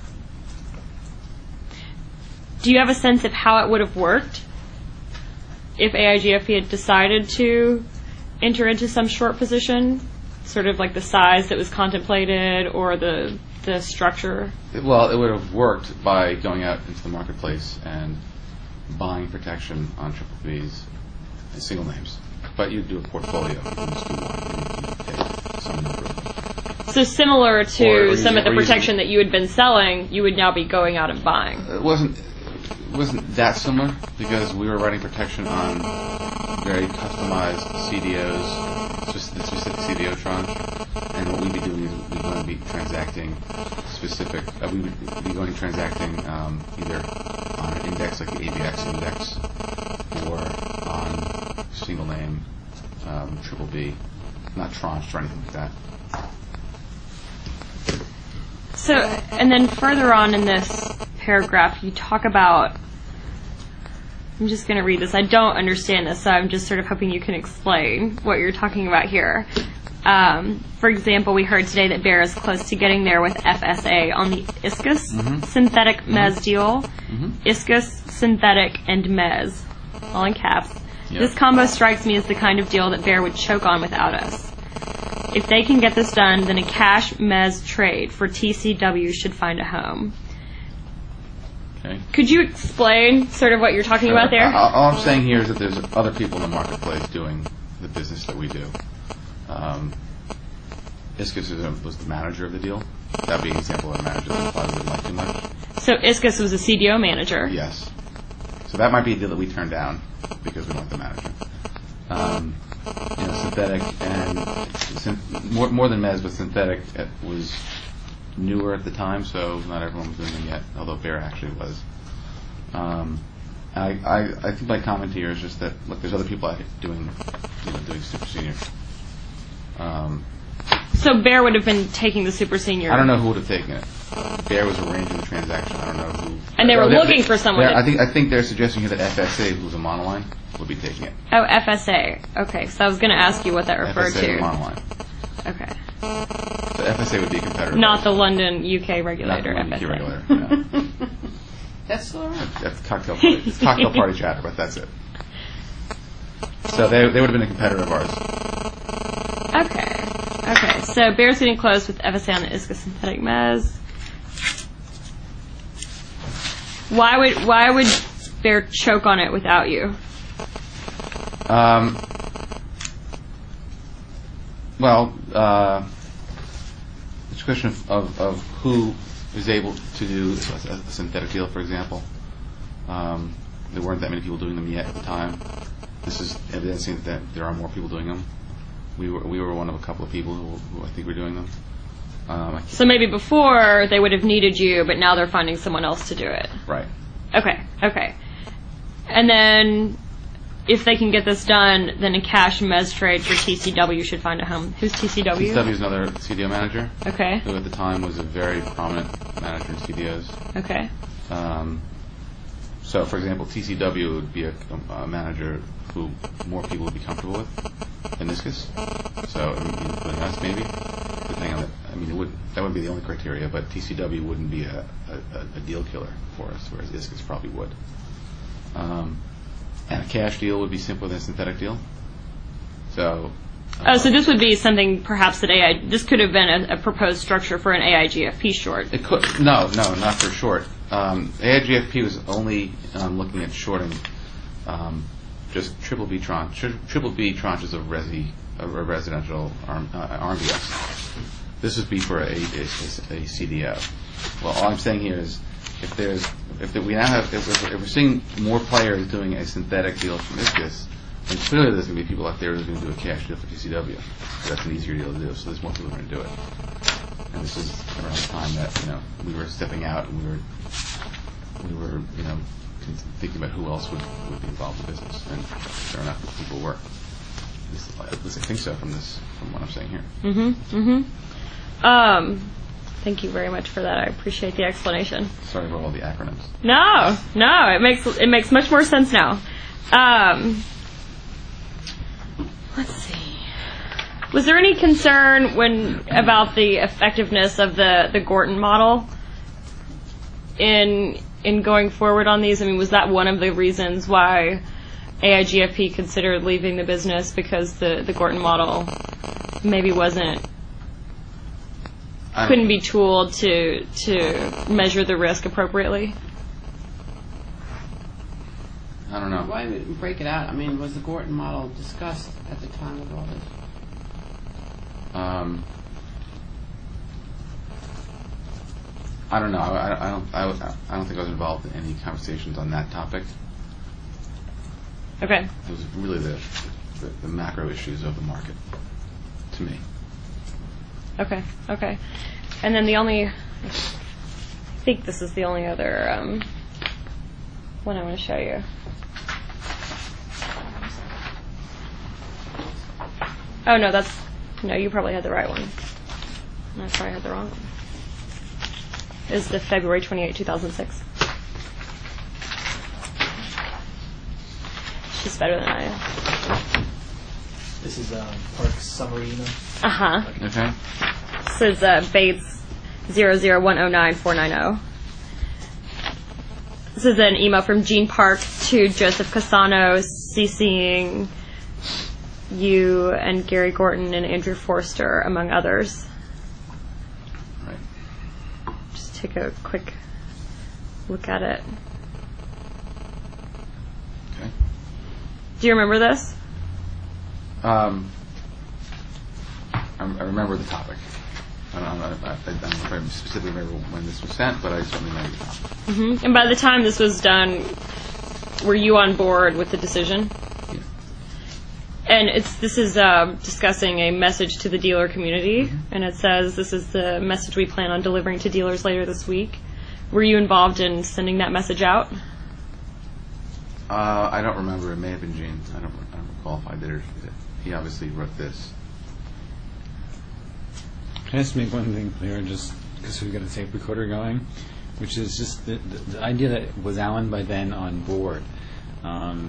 Do you have a sense of how it would have worked if AIGFP had decided to enter into some short position, sort of like the size that was contemplated or the structure? Well, it would have worked by going out into the marketplace and buying protection on triple Bs and single names. But you'd do a portfolio. You can just do one. You take some number of them. So similar to some of the protection that you had been selling, you would now be going out and buying. It wasn't that similar because we were writing protection on very customized CDOs, just the specific CDO tranche. And what we'd be doing is we'd going to be transacting either on an index like the ABX index or on single name triple B, not tranche or anything like that. So, and then further on in this paragraph, you talk about, I'm just going to read this. I don't understand this, so I'm just sort of hoping you can explain what you're talking about here. For example, we heard today that Bear is close to getting there with FSA on the ISCUS synthetic mezz deal. ISCUS, synthetic, and mezz, all in caps. Yep. This combo strikes me as the kind of deal that Bear would choke on without us. If they can get this done, then a cash mezz trade for TCW should find a home. Okay. Could you explain sort of what you're talking about there? All I'm saying here is that there's other people in the marketplace doing the business that we do. ISCUS was the manager of the deal. That would be an example of a manager that probably wouldn't like too much. So ISCUS was a CDO manager? Yes. So that might be a deal that we turned down because we don't like the manager. Synthetic and more than mezz, but synthetic was newer at the time, so not everyone was doing them yet, although Bear actually was. I think my comment here is just that look, there's other people out here doing super senior. So Bear would have been taking the super senior. I don't know who would have taken it. Bear was arranging the transaction. I don't know who. And they were looking for someone. I think they're suggesting here that FSA, who's a monoline, would be taking it. Oh, FSA. Okay, so I was going to ask you what that referred FSA to. FSA monoline. Okay. So FSA would be a competitor. Not the London UK regulator. Not the London FSA. UK regulator. No. That's all right. That's cocktail party. It's cocktail party chatter, but that's it. So they would have been a competitor of ours. Okay. So Bayer's getting close with FSA on the ISCA synthetic mez. Why would Bayer choke on it without you? It's a question of who is able to do a synthetic deal, for example. There weren't that many people doing them yet at the time. This is evidencing that there are more people doing them. We were one of a couple of people who I think were doing them. So maybe before they would have needed you, but now they're finding someone else to do it. Right. Okay. And then if they can get this done, then a cash mez trade for TCW should find a home. Who's TCW? TCW is another CDO manager. Okay. Who at the time was a very prominent manager in CDOs. Okay. So, for example, TCW would be a manager who more people would be comfortable with in this case. So, including us, maybe. Depending on that would be the only criteria, but TCW wouldn't be a deal killer for us, whereas ISCS probably would. And a cash deal would be simpler than a synthetic deal. So. So this would be something perhaps that this could have been a proposed structure for an AIGFP short. It could. No, not for short. AIGFP was only looking at shorting just triple B tranches of residential RMBS. This would be for a CDO. Well, all I'm saying here is if we're seeing more players doing a synthetic deal from ISCS, then clearly there's going to be people out there who are going to do a cash deal for TCW. So that's an easier deal to do. So there's more people who are going to do it. And this is around the time that we were stepping out and we were thinking about who else would be involved in business, and sure enough, people were. At least I think so from what I'm saying here. Thank you very much for that. I appreciate the explanation. Sorry for all the acronyms. No, it makes much more sense now. Let's see. Was there any concern about the effectiveness of the Gorton model in going forward on these? I mean, was that one of the reasons why AIGFP considered leaving the business, because the Gorton model maybe couldn't be tooled to measure the risk appropriately? I don't know. Why break it out? I mean, was the Gorton model discussed at the time of all this? I don't know. I don't think I was involved in any conversations on that topic. Okay. It was really the macro issues of the market to me. Okay. And then I think this is the only other one I want to show you. Oh, no, you probably had the right one. I probably had the wrong one. It's the February 28, 2006. She's better than I am. This is Park's summary email. Uh-huh. Okay. This is Bates 00109-490. This is an email from Gene Park to Joseph Cassano, CCing you and Gary Gorton and Andrew Forster, among others. Right. Just take a quick look at it. Okay. Do you remember this? I remember the topic. I don't specifically remember when this was sent, but I certainly remember the topic. Mm-hmm. And by the time this was done, were you on board with the decision? Yeah. And this is discussing a message to the dealer community, and it says this is the message we plan on delivering to dealers later this week. Were you involved in sending that message out? I don't remember. It may have been Gene. I don't recall if I did or if he did. He obviously wrote this. Can I just make one thing clear, just because we've got a tape recorder going, which is just the idea that was Alan by then on board.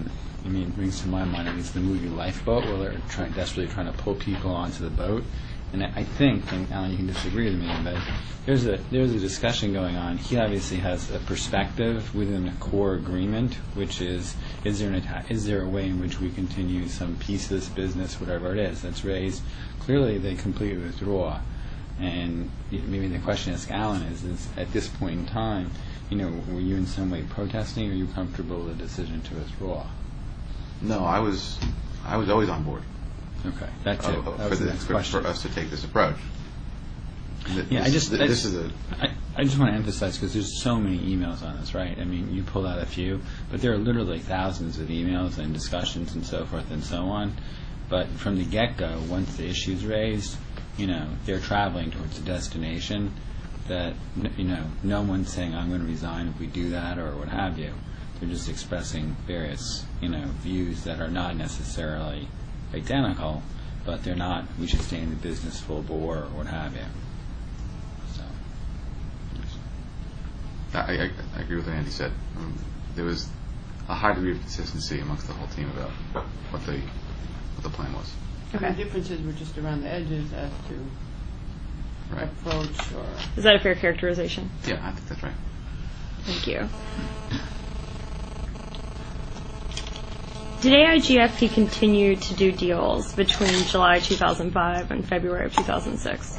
Brings to my mind at least the movie Lifeboat, where they're desperately trying to pull people onto the boat, and I think, and Alan, you can disagree with me, but there's a discussion going on. He obviously has a perspective within the core agreement, which is there a way in which we continue some piece of this business, whatever it is, that's raised? Clearly, they completely withdraw. And maybe the question to ask Alan is at this point in time, were you in some way protesting, or are you comfortable with the decision to withdraw? No, I was always on board. Okay, that's it. That was the next question. For us to take this approach. I just want to emphasize, because there's so many emails on this, right? I mean, you pulled out a few, but there are literally thousands of emails and discussions and so forth and so on. But from the get-go, once the issue's raised, they're traveling towards a destination that, no one's saying, I'm going to resign if we do that or what have you. They're just expressing various, views that are not necessarily identical, but they're not, we should stay in the business full bore or what have you. So. I agree with what Andy said. There was a high degree of consistency amongst the whole team about what the plan was. Okay. The differences were just around the edges as to approach or... Is that a fair characterization? Yeah, I think that's right. Thank you. Did AIGFP continue to do deals between July 2005 and February of 2006?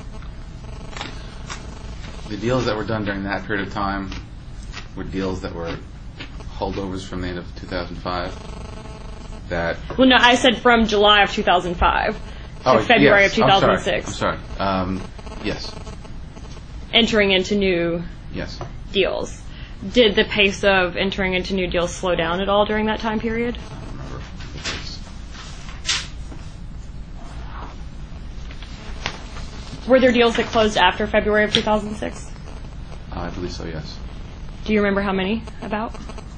The deals that were done during that period of time were deals that were holdovers from the end of 2005. Well, no, I said from July of 2005 to February of 2006. I'm sorry. Yes. Entering into new deals. Did the pace of entering into new deals slow down at all during that time period? I don't remember the pace. Were there deals that closed after February of 2006? I believe so, yes. Do you remember how many, about?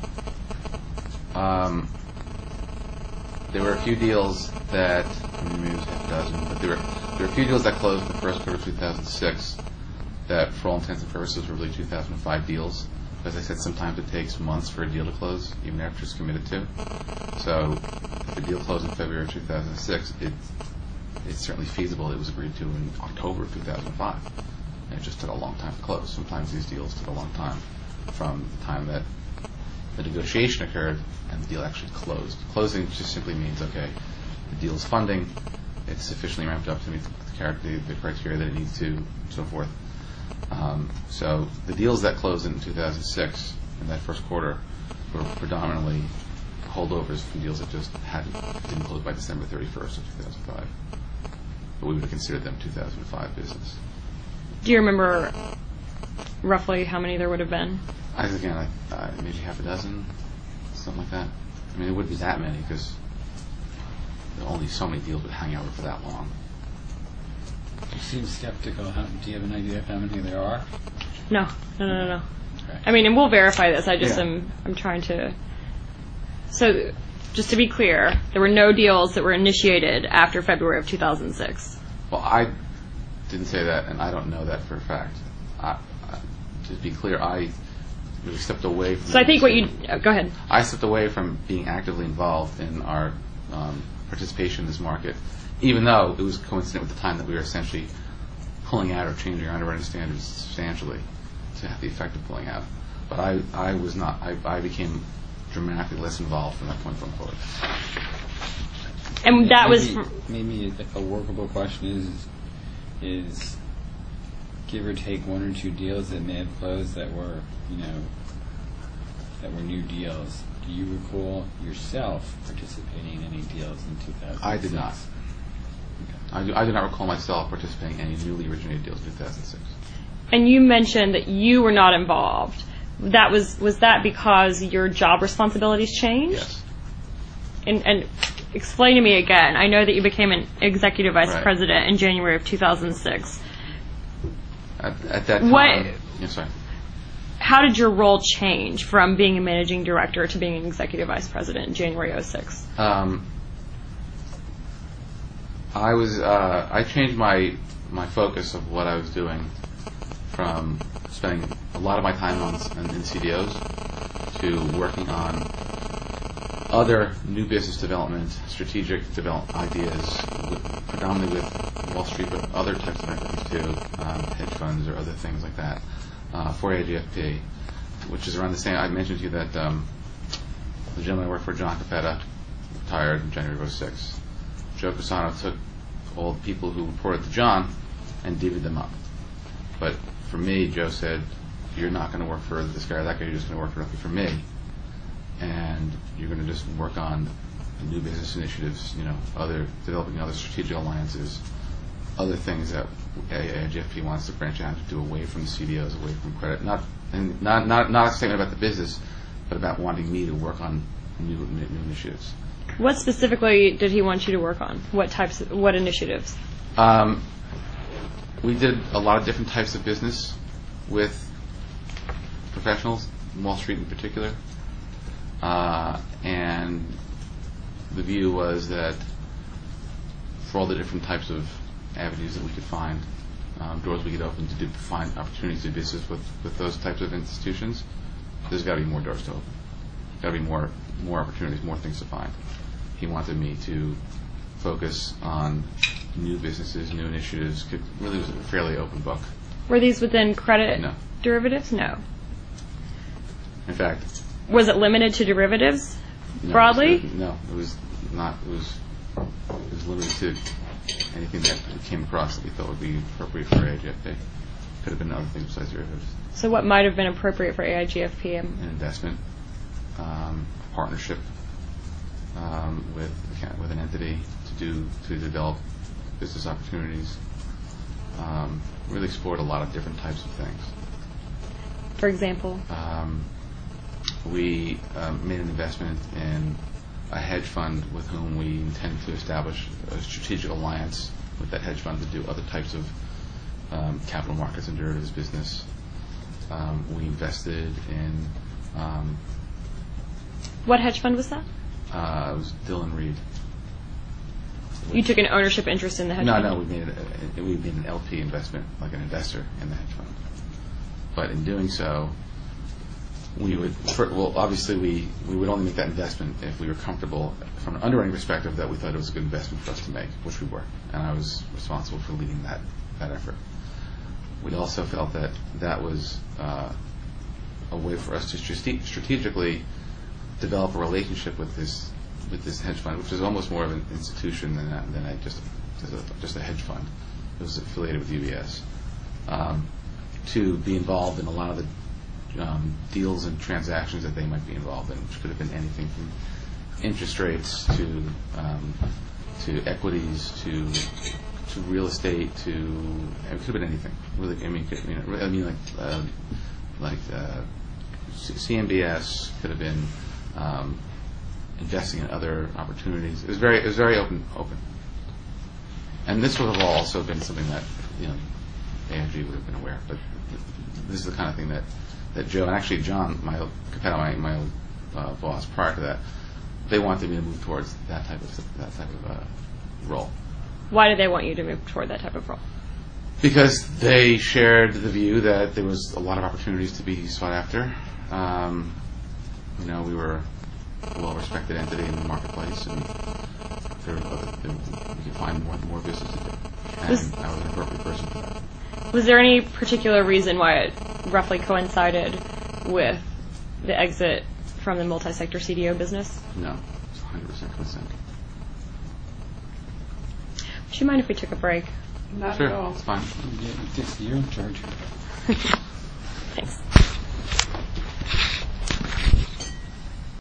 There were a few deals that, maybe it was half a dozen, but there were a few deals that closed in the first quarter of 2006 that, for all intents and purposes, were really 2005 deals. As I said, sometimes it takes months for a deal to close, even after it's committed to. So, if a deal closed in February of 2006, it's certainly feasible. It was agreed to in October of 2005. And it just took a long time to close. Sometimes these deals took a long time from the time that the negotiation occurred and the deal actually closed. Closing just simply means, okay, the deal is funding, it's sufficiently ramped up to meet the criteria that it needs to, and so forth. So the deals that closed in 2006, in that first quarter, were predominantly holdovers from deals that just didn't close by December 31st of 2005. But we would have considered them 2005 business. Do you remember roughly how many there would have been? Again, maybe half a dozen, something like that. I mean, it wouldn't be that many because only so many deals would hang out for that long. You seem skeptical. Do you have an idea of how many there are? No. Okay. I mean, and we'll verify this. I'm trying to... So, just to be clear, there were no deals that were initiated after February of 2006. Well, I didn't say that, and I don't know that for a fact. To be clear, I really stepped away from... So I think go ahead. I stepped away from being actively involved in our participation in this market, even though it was coincident with the time that we were essentially pulling out or changing our underwriting standards substantially to have the effect of pulling out. But I was not. I became dramatically less involved from that point forward. And that was... Maybe a workable question is give or take one or two deals that may have closed that were, that were new deals. Do you recall yourself participating in any deals in 2006? I did not. Okay. I do not recall myself participating in any newly originated deals in 2006. And you mentioned that you were not involved. Was that because your job responsibilities changed? Yes. And explain to me again. I know that you became an executive vice president in January of 2006. At that time... sorry. How did your role change from being a managing director to being an executive vice president in January 2006? I changed my focus of what I was doing from spending a lot of my time in CDOs to working on other new business development, strategic development ideas, predominantly with Wall Street, but other types of entities too, hedge funds or other things like that, for AIGFP, which is around the same. I mentioned to you that the gentleman I worked for, John Capetta, retired in January of 2006. Joe Pisano took all the people who reported to John and divvied them up. But for me, Joe said, you're not going to work for this guy or that guy, you're just going to work directly for me. And you're going to just work on new business initiatives, developing other strategic alliances, other things that AIGFP wants to branch out to do away from the CDOs, away from credit. Not a statement about the business, but about wanting me to work on new initiatives. What specifically did he want you to work on? What initiatives? We did a lot of different types of business with professionals, Wall Street in particular. And the view was that for all the different types of avenues that we could find, doors we could open to find opportunities to do business with those types of institutions, there's got to be more doors to open. Got to be more opportunities, more things to find. He wanted me to focus on new businesses, new initiatives. It really was a fairly open book. Were these within credit No. derivatives? No. In fact, was it limited to derivatives broadly? No, it was not. It was limited to anything that we came across that we thought would be appropriate for AIGFP. Could have been other things besides derivatives. So what might have been appropriate for AIGFP? An investment, partnership with an entity to develop business opportunities. Really explored a lot of different types of things. For example? We made an investment in a hedge fund with whom we intend to establish a strategic alliance with that hedge fund to do other types of capital markets and derivatives business. We invested in... what hedge fund was that? It was Dillon Reed. You took an ownership interest in the hedge fund? No, we made an LP investment, like an investor in the hedge fund. But in doing so, we would obviously we would only make that investment if we were comfortable from an underwriting perspective that we thought it was a good investment for us to make, which we were, and I was responsible for leading that effort. We also felt that was a way for us to strategically develop a relationship with this hedge fund, which is almost more of an institution than just a hedge fund. It was affiliated with UBS. To be involved in a lot of the deals and transactions that they might be involved in, which could have been anything from interest rates to equities to real estate to it could have been anything. Really, like CMBS could have been investing in other opportunities. It was very open. And this would have also been something that AIG would have been aware of. But this is the kind of thing that Joe and actually John, my old boss prior to that, they wanted me to move towards that type of role. Why did they want you to move toward that type of role? Because they shared the view that there was a lot of opportunities to be sought after. We were a well-respected entity in the marketplace, and we could find more business to do. And I was an appropriate person for that. Was there any particular reason why it roughly coincided with the exit from the multi-sector CDO business? No, it's 100% consent. Would you mind if we took a break? Not Sure, at all. it's fine. You're in charge. Thanks.